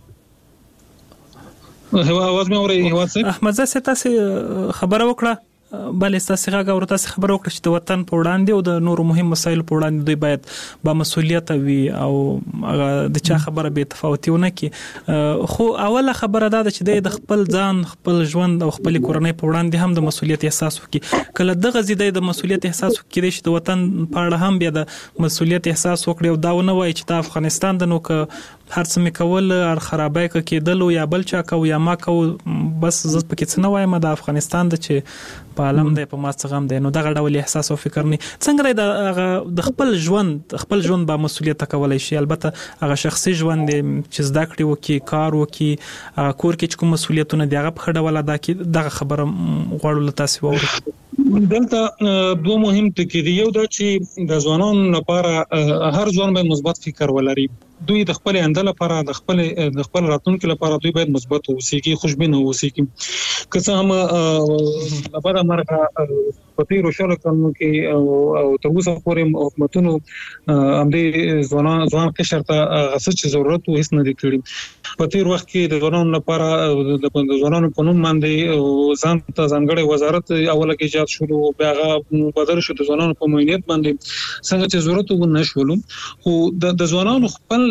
اواز مې اوري هوا څه احمد زه تاسو خبره وکړه بلې تاسو هغه ورته خبره وکړه چې د وطن په وړاندې او د نورو مهم مسایلو په وړاندې دوی باید با مسؤلیت وي او د چا خبره به تفاوتي ونه کی. خو اوله خبره دا ده چې د خپل ځان، خپل ژوند او خپل کورنۍ په وړاندې هم د مسؤلیت احساس وکړي. کله دغه زیاده د مسؤلیت احساس وکړي چې د وطن په اړه هم بیا د مسؤلیت احساس وکړي او دا ونه وایي چې د افغانستان د نو هر څه مې کول ار خرابای کېدل یا بل چا کو یا ما کو بس زه پکې څه نه وایم د افغانستان د چې په عالم دی په ما څه غم دی. نو دغه ډول احساس او فکر نه څنګه د خپل ژوند با مسؤلیت کولای شي. البته هغه شخصي ژوند چې زده کړې وکي، کار وکي، کور کې کوم مسؤلیتونه دی هغه په خړه ولا دغه خبره غواړو تاسو ووري. دلته دوه مهم ټکي دي. یو دا چې د ځوانانو لپاره هر ځوان باید مثبت فکر ولري. دوی د خپل اندل لپاره د خپل راتلونکي لپاره دوی باید مثبت اوسېږي، خوشبینه اوسېږي. که څه هم لپاره مرغه په تیرو شلو کلونو کې او تر اوسه پورې حکومتونو همدې ځوان قشر ته غوښتل چې ضرورت هیڅ نه دی کړی. په تیر وخت کې د ځوانانو لپاره د ځوانانو په نوم باندې ځان ته ځانګړی وزارت اوله کې ایجاد شو، بیا هغه بدل شو د ځوانانو په معینیت باندې څنګه چې ضرورت ونه شول. خو د ځوانانو خپل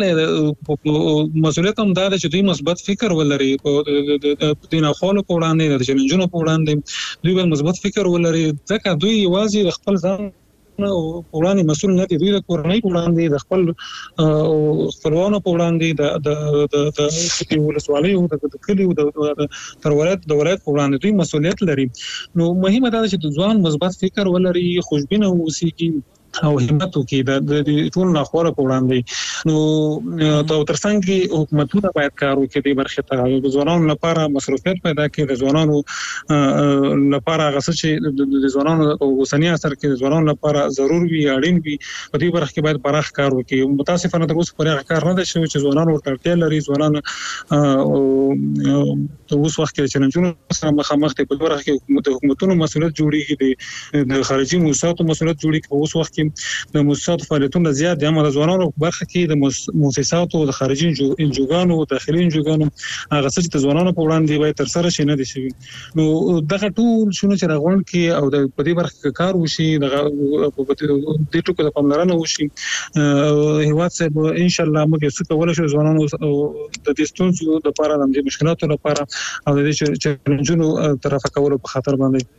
مسؤلیت هم دا ده چې دوی مثبت فکر ولري. د دیناخوالو په وړاندې د چیلنجونو په وړاندې دوی باید مثبت فکر ولري، ځکه دوی یوازې د خپل ځان وړاندې مسؤل نه دي، دوی د کورنۍ په وړاندې، د خپل خپلوانو په وړاندې، د ولسوالیو د کلیو د ولایت په وړاندې دوی مسؤلیت لري. نو مهمه ده چې د ځوان مثبت فکر ولري، خوشبینه اوسېږي او همت وکړي د ټول ناخوره په وړاندې. نو ترڅنګ کې حکومتونه باید کار وکړي د برخه ته د ځوانانو لپاره مصروفیت پیدا کړي، د ځوانانو لپاره غوښتل چې د ځوانانو اوسنی اثر کې د ځوانانو لپاره ضرور وي، اړین وي. په دې برخه کې باید پراخ کار وکړي. متاسفانه تر اوسه پورې کار نه دی شوی چې ځوانانو ورته اړتیا لري. ځوانان د اوس وخت کې چیلنجونو سره مخامخ دي. په برخه کې د حکومتونو مسؤلیت جوړیږي، د خارجي موسساتو مسؤلیت جوړیږي. په اوس وخت کې د موسساتو فعالیتونه زیات دي، اما د ځوانانو برخه کې د موسساتو د خارجي انجوګانو او داخلي انجوګانو هغه څه چې د ځوانانو په وړاندې باید تر سره شي نه دي شوي. نو دغه ټول شنو چې راغون کې او د په دې برخه کې کار وشي، د ټکو د پاملرنه وشي، هیواد صاحب ان شاء الله موږ څه کولای شو ځوانانو د دې ستونزو لپاره، د مشکلاتو لپاره او د دې چیلنجونو طرفه کولو په خاطر باندې.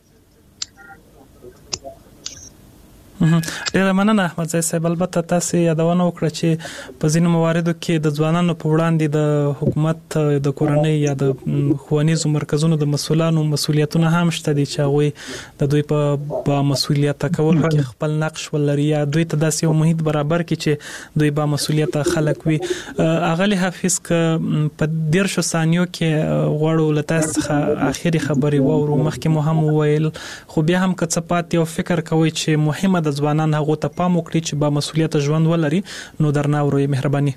ډیره مننه احمد زای صاحب. البته تاسو یادونه وکړه چې په ځینو مواردو کې د ځوانانو په وړاندې د حکومت، د کورنۍ یا د ښوونیزو مرکزونو د مسؤلانو مسؤلیتونه هم شته دي چې هغه د دوی په مسؤلیت کولو کې خپل نقش ولري یا دوی ته داسې یو محیط برابر کړي چې دوی با مسؤلیت خلک وي. اغلی حافظ ک په 10 ثانیو کې غواړو لته څخه اخیری خبري وورو. مخکې مو هم ویل خو بیا هم که څه پات یو فکر کوي چې مهمه د ځوانان هغه ته پام وکړي چې با مسولیت ژوند ولري نو درنه ورو مهرباني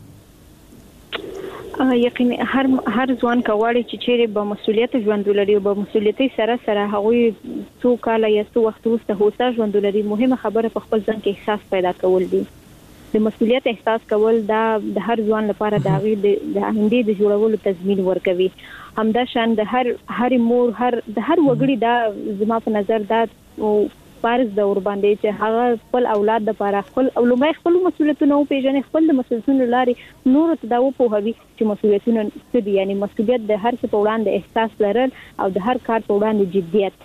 یقینا هر ځوان کواړي چې چیرې به مسولیت ژوند ولري او به مسولیتي سره هغوی څو کال یا څو وخت وروسته هوسا ژوند ولري مهمه خبره په خپل ځان کې احساس پیدا کول دي د مسولیت احساس کول دا د هر ځوان لپاره د آینده د جوړولو تضمین ورکوي همدا شان د هر مور د هر وګړي دا زما په نظر دا فرض د ور باندې چې هغه خپل اولاد لپاره خپل اولمای خپل مسولیتونه او پیژنې خپل مسولیتونه لري نور ته دا وپوهوي چې مسولیتونه څه دي یعنی مسولیت د هر څه په وړاندې احساس لرل او د هر کار په وړاندې جدیت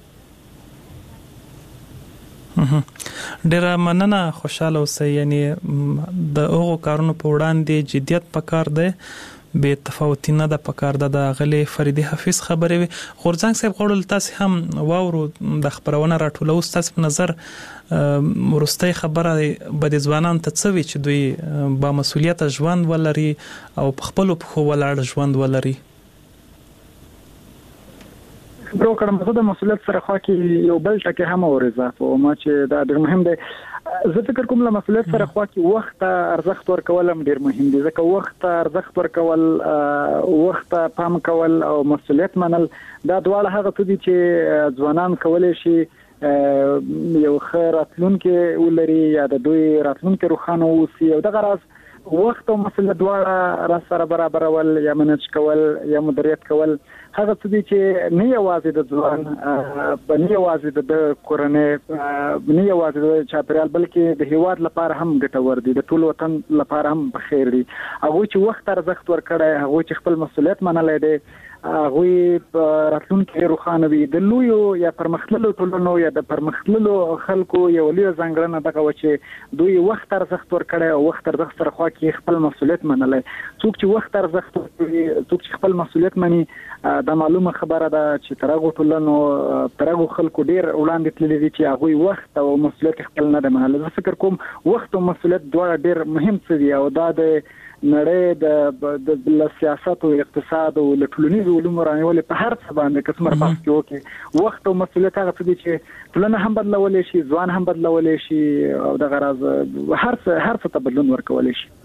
ډیره مننه خوشاله اوسئ یعنی د هغو کارونو په وړاندې جدیت پکار دی به تفاوت نه د پکار د غلي فریدي حفیظ خبرې وي غورځنګ صاحب غوړل تاسو هم واورو د خبرونه راټولو تاسو په نظر ورستۍ خبره به د ځوانانو ته څه وي چې دوی با مسولیت ژوند ولري او په خپل په ولاړ ژوند ولري برو کړم د مسولیت سره خو کې یو بل ټکی هم ورزه او ما چې دا ډېر مهم دی زه فکر کوم له مسولیت سره خو کې وخت ارزښت ورکول هم ډېر مهم دی ځکه وخت ارزښت ورکول وخت پام کول او مسولیت منل دا دواړه هغه څه دي چې ځوانان کولای شي یو ښه راتلونکي ولري یا د دوی راتلونکي روښانه اوسي او دغه راز وخت او مسولیت دواړه را سره برابرول یا منج کول یا مدیریت کول هغه څه دي چې نه یوازې د ځوان نه یوازې د کورنۍ نه یوازې د چاپیریال بلکې د هیواد لپاره هم ګټور دي د ټول وطن لپاره هم بخیر دي هغه چې وخت ارزښت ورکړي هغه چې خپل مسولیت منلای دي هغه راتلونکي روښانه وي د لویو یا پرمختللو ټولنو یا د پرمختللو خلکو یو لوی ځانګړنه دغه و چې دوی وخت ارزښت ورکړي او وخت ارزښت سره خو کې خپل مسولیت منلای څوک چې وخت ارزښت ورکړي څوک چې خپل مسولیت مني دا معلومه خبره ده چې ترغو ټولنو ترغو خلکو ډیر وړاندې تللي دي چې هغه وخت او مسولیت خپل نه ده منل زه فکر کوم وخت او مسولیت دواړه ډیر مهم څه دي او دا د نړۍ د سیاست او اقتصاد او ټولنیزو علومو رانیولې په هر څه باندې قسمه پاس کې وکي وخت او مسولیت هغه څه دي چې ټولنه هم بدلولې شي ځوان هم بدلولې شي او د غرض هر څه ته بدلون ورکولې شي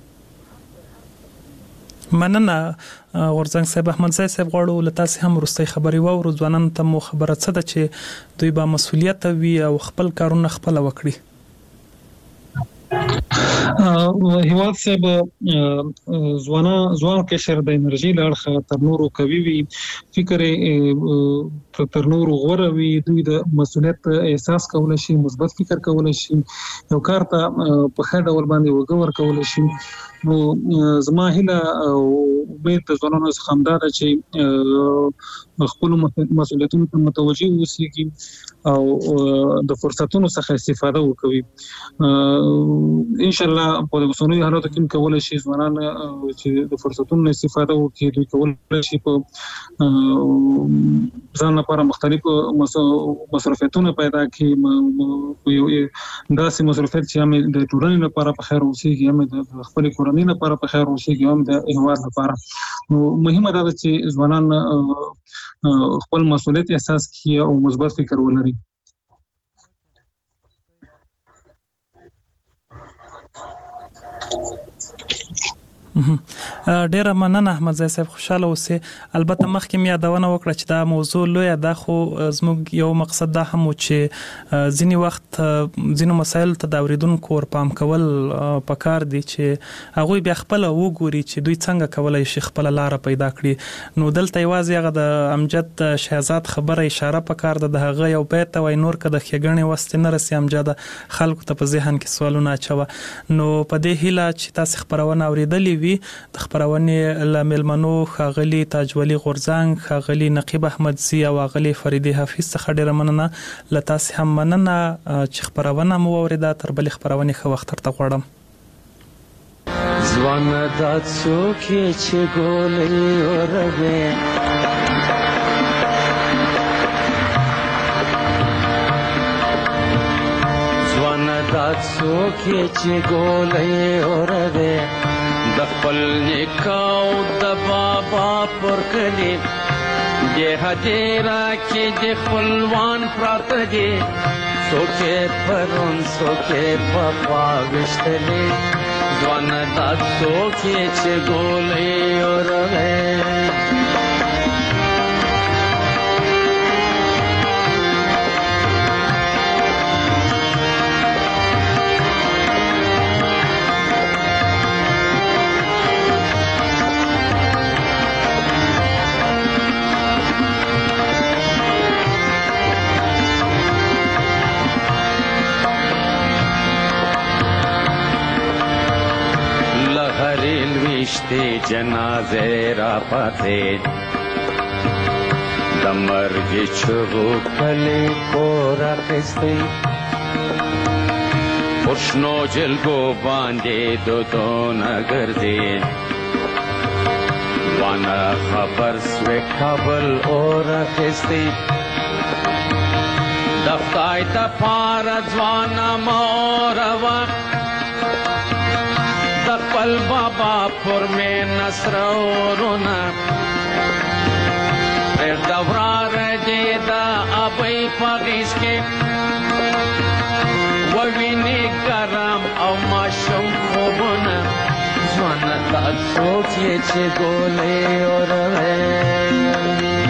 مننه غورځنګ صاحب احمد صاحب غواړو له تاسو هم ورستۍ خبري واورو ځوانانو ته مو خبره څه ده چې دوی با مسولیت وي او خپل کارونه خپل وکړي هیواد صاحب ځوان کشر د انرژي لړخه تر نورو کوي وي فکر تر نورو غوړه وي دوی د مسولیت احساس کول شي مثبت فکر کول شي یو کار ته په خړ ډول باندې وګور کول شي نو زما هله او امید د ځوانانو څخه همدا ده چې خپل مسولیتونو ته متوجي اوسي او د فرصتونو څخه استفاده وکوي ان شاء الله په اوسنوي حالاتو کې کولای شي ځوانان چې د فرصتونو استفاده وکړي دوی کولای شي په ځان لپاره مختلف مصرفیتونه پیدا کړي یو داسې مصرفیت چې هم د ټولنې لپاره په خیر اوسېږي هم د خپل کورنۍ لپاره په خیر اوسېږي هم د هیواد لپاره نو مهمه ده چې ځوانان خپل مسولیت احساس کړي او مثبت فکر ولري ډیره مننه احمد زای صاحب خوشاله اوسئ البته مخکې مې یادونه وکړه چې دا موضوع لوی ده خو زموږ یو مقصد دا هم چې ځینی وخت ځینو مسایل ته د اوریدونکو ور پام کول پکار دي چې هغه بیا خپل وګوري چې دوی څنګه کولای شي خپل لار پیدا کړي نو دلته یوازې هغه د امجد شهزاد خبره اشاره پکار ده د هغه یو بیت وای نور کده خګنې وست نه رسي امجد خلکو ته په ذهن کې سوالونه اچوه نو په دې هیله چې تاسو خبرونه اوریدلې د خبرونې لاملمنو خاغلی تاجولی غورځنګ خاغلی نقیب احمدزی او خاغلی فریدی حفیظ څخه ډیره مننه لتاسو هم مننه چې خبرونه مو اوریدا تر بل خبرونه خو وخت ترته غواړم ځوان د څوک چې ګولې اوربه ځوان د څوک چې ګولې اوربه د خپل نکاو د بابا پر کلی د هدیرا کې د خپلوان پراته دي سوکې پرون سوکې په خوا ویشتلې ځوانه دا څوکې چې ګولې اورغې ویشتی جنازه را پاتے د مرګ چغو کلی کور اخیستی پرشنو جلګو باندې دودونه ګرځي وانا خبر سوی کابل اور اخیستی د خدای دپاره ځوانه موروا خپل بابا پر می نصر ورونه پرېږده وراره دې د ابۍ په غېږ کې ووینې ګرم او ماشوم خوبونه ځوانه دا څوک یې چې ګولې اورغې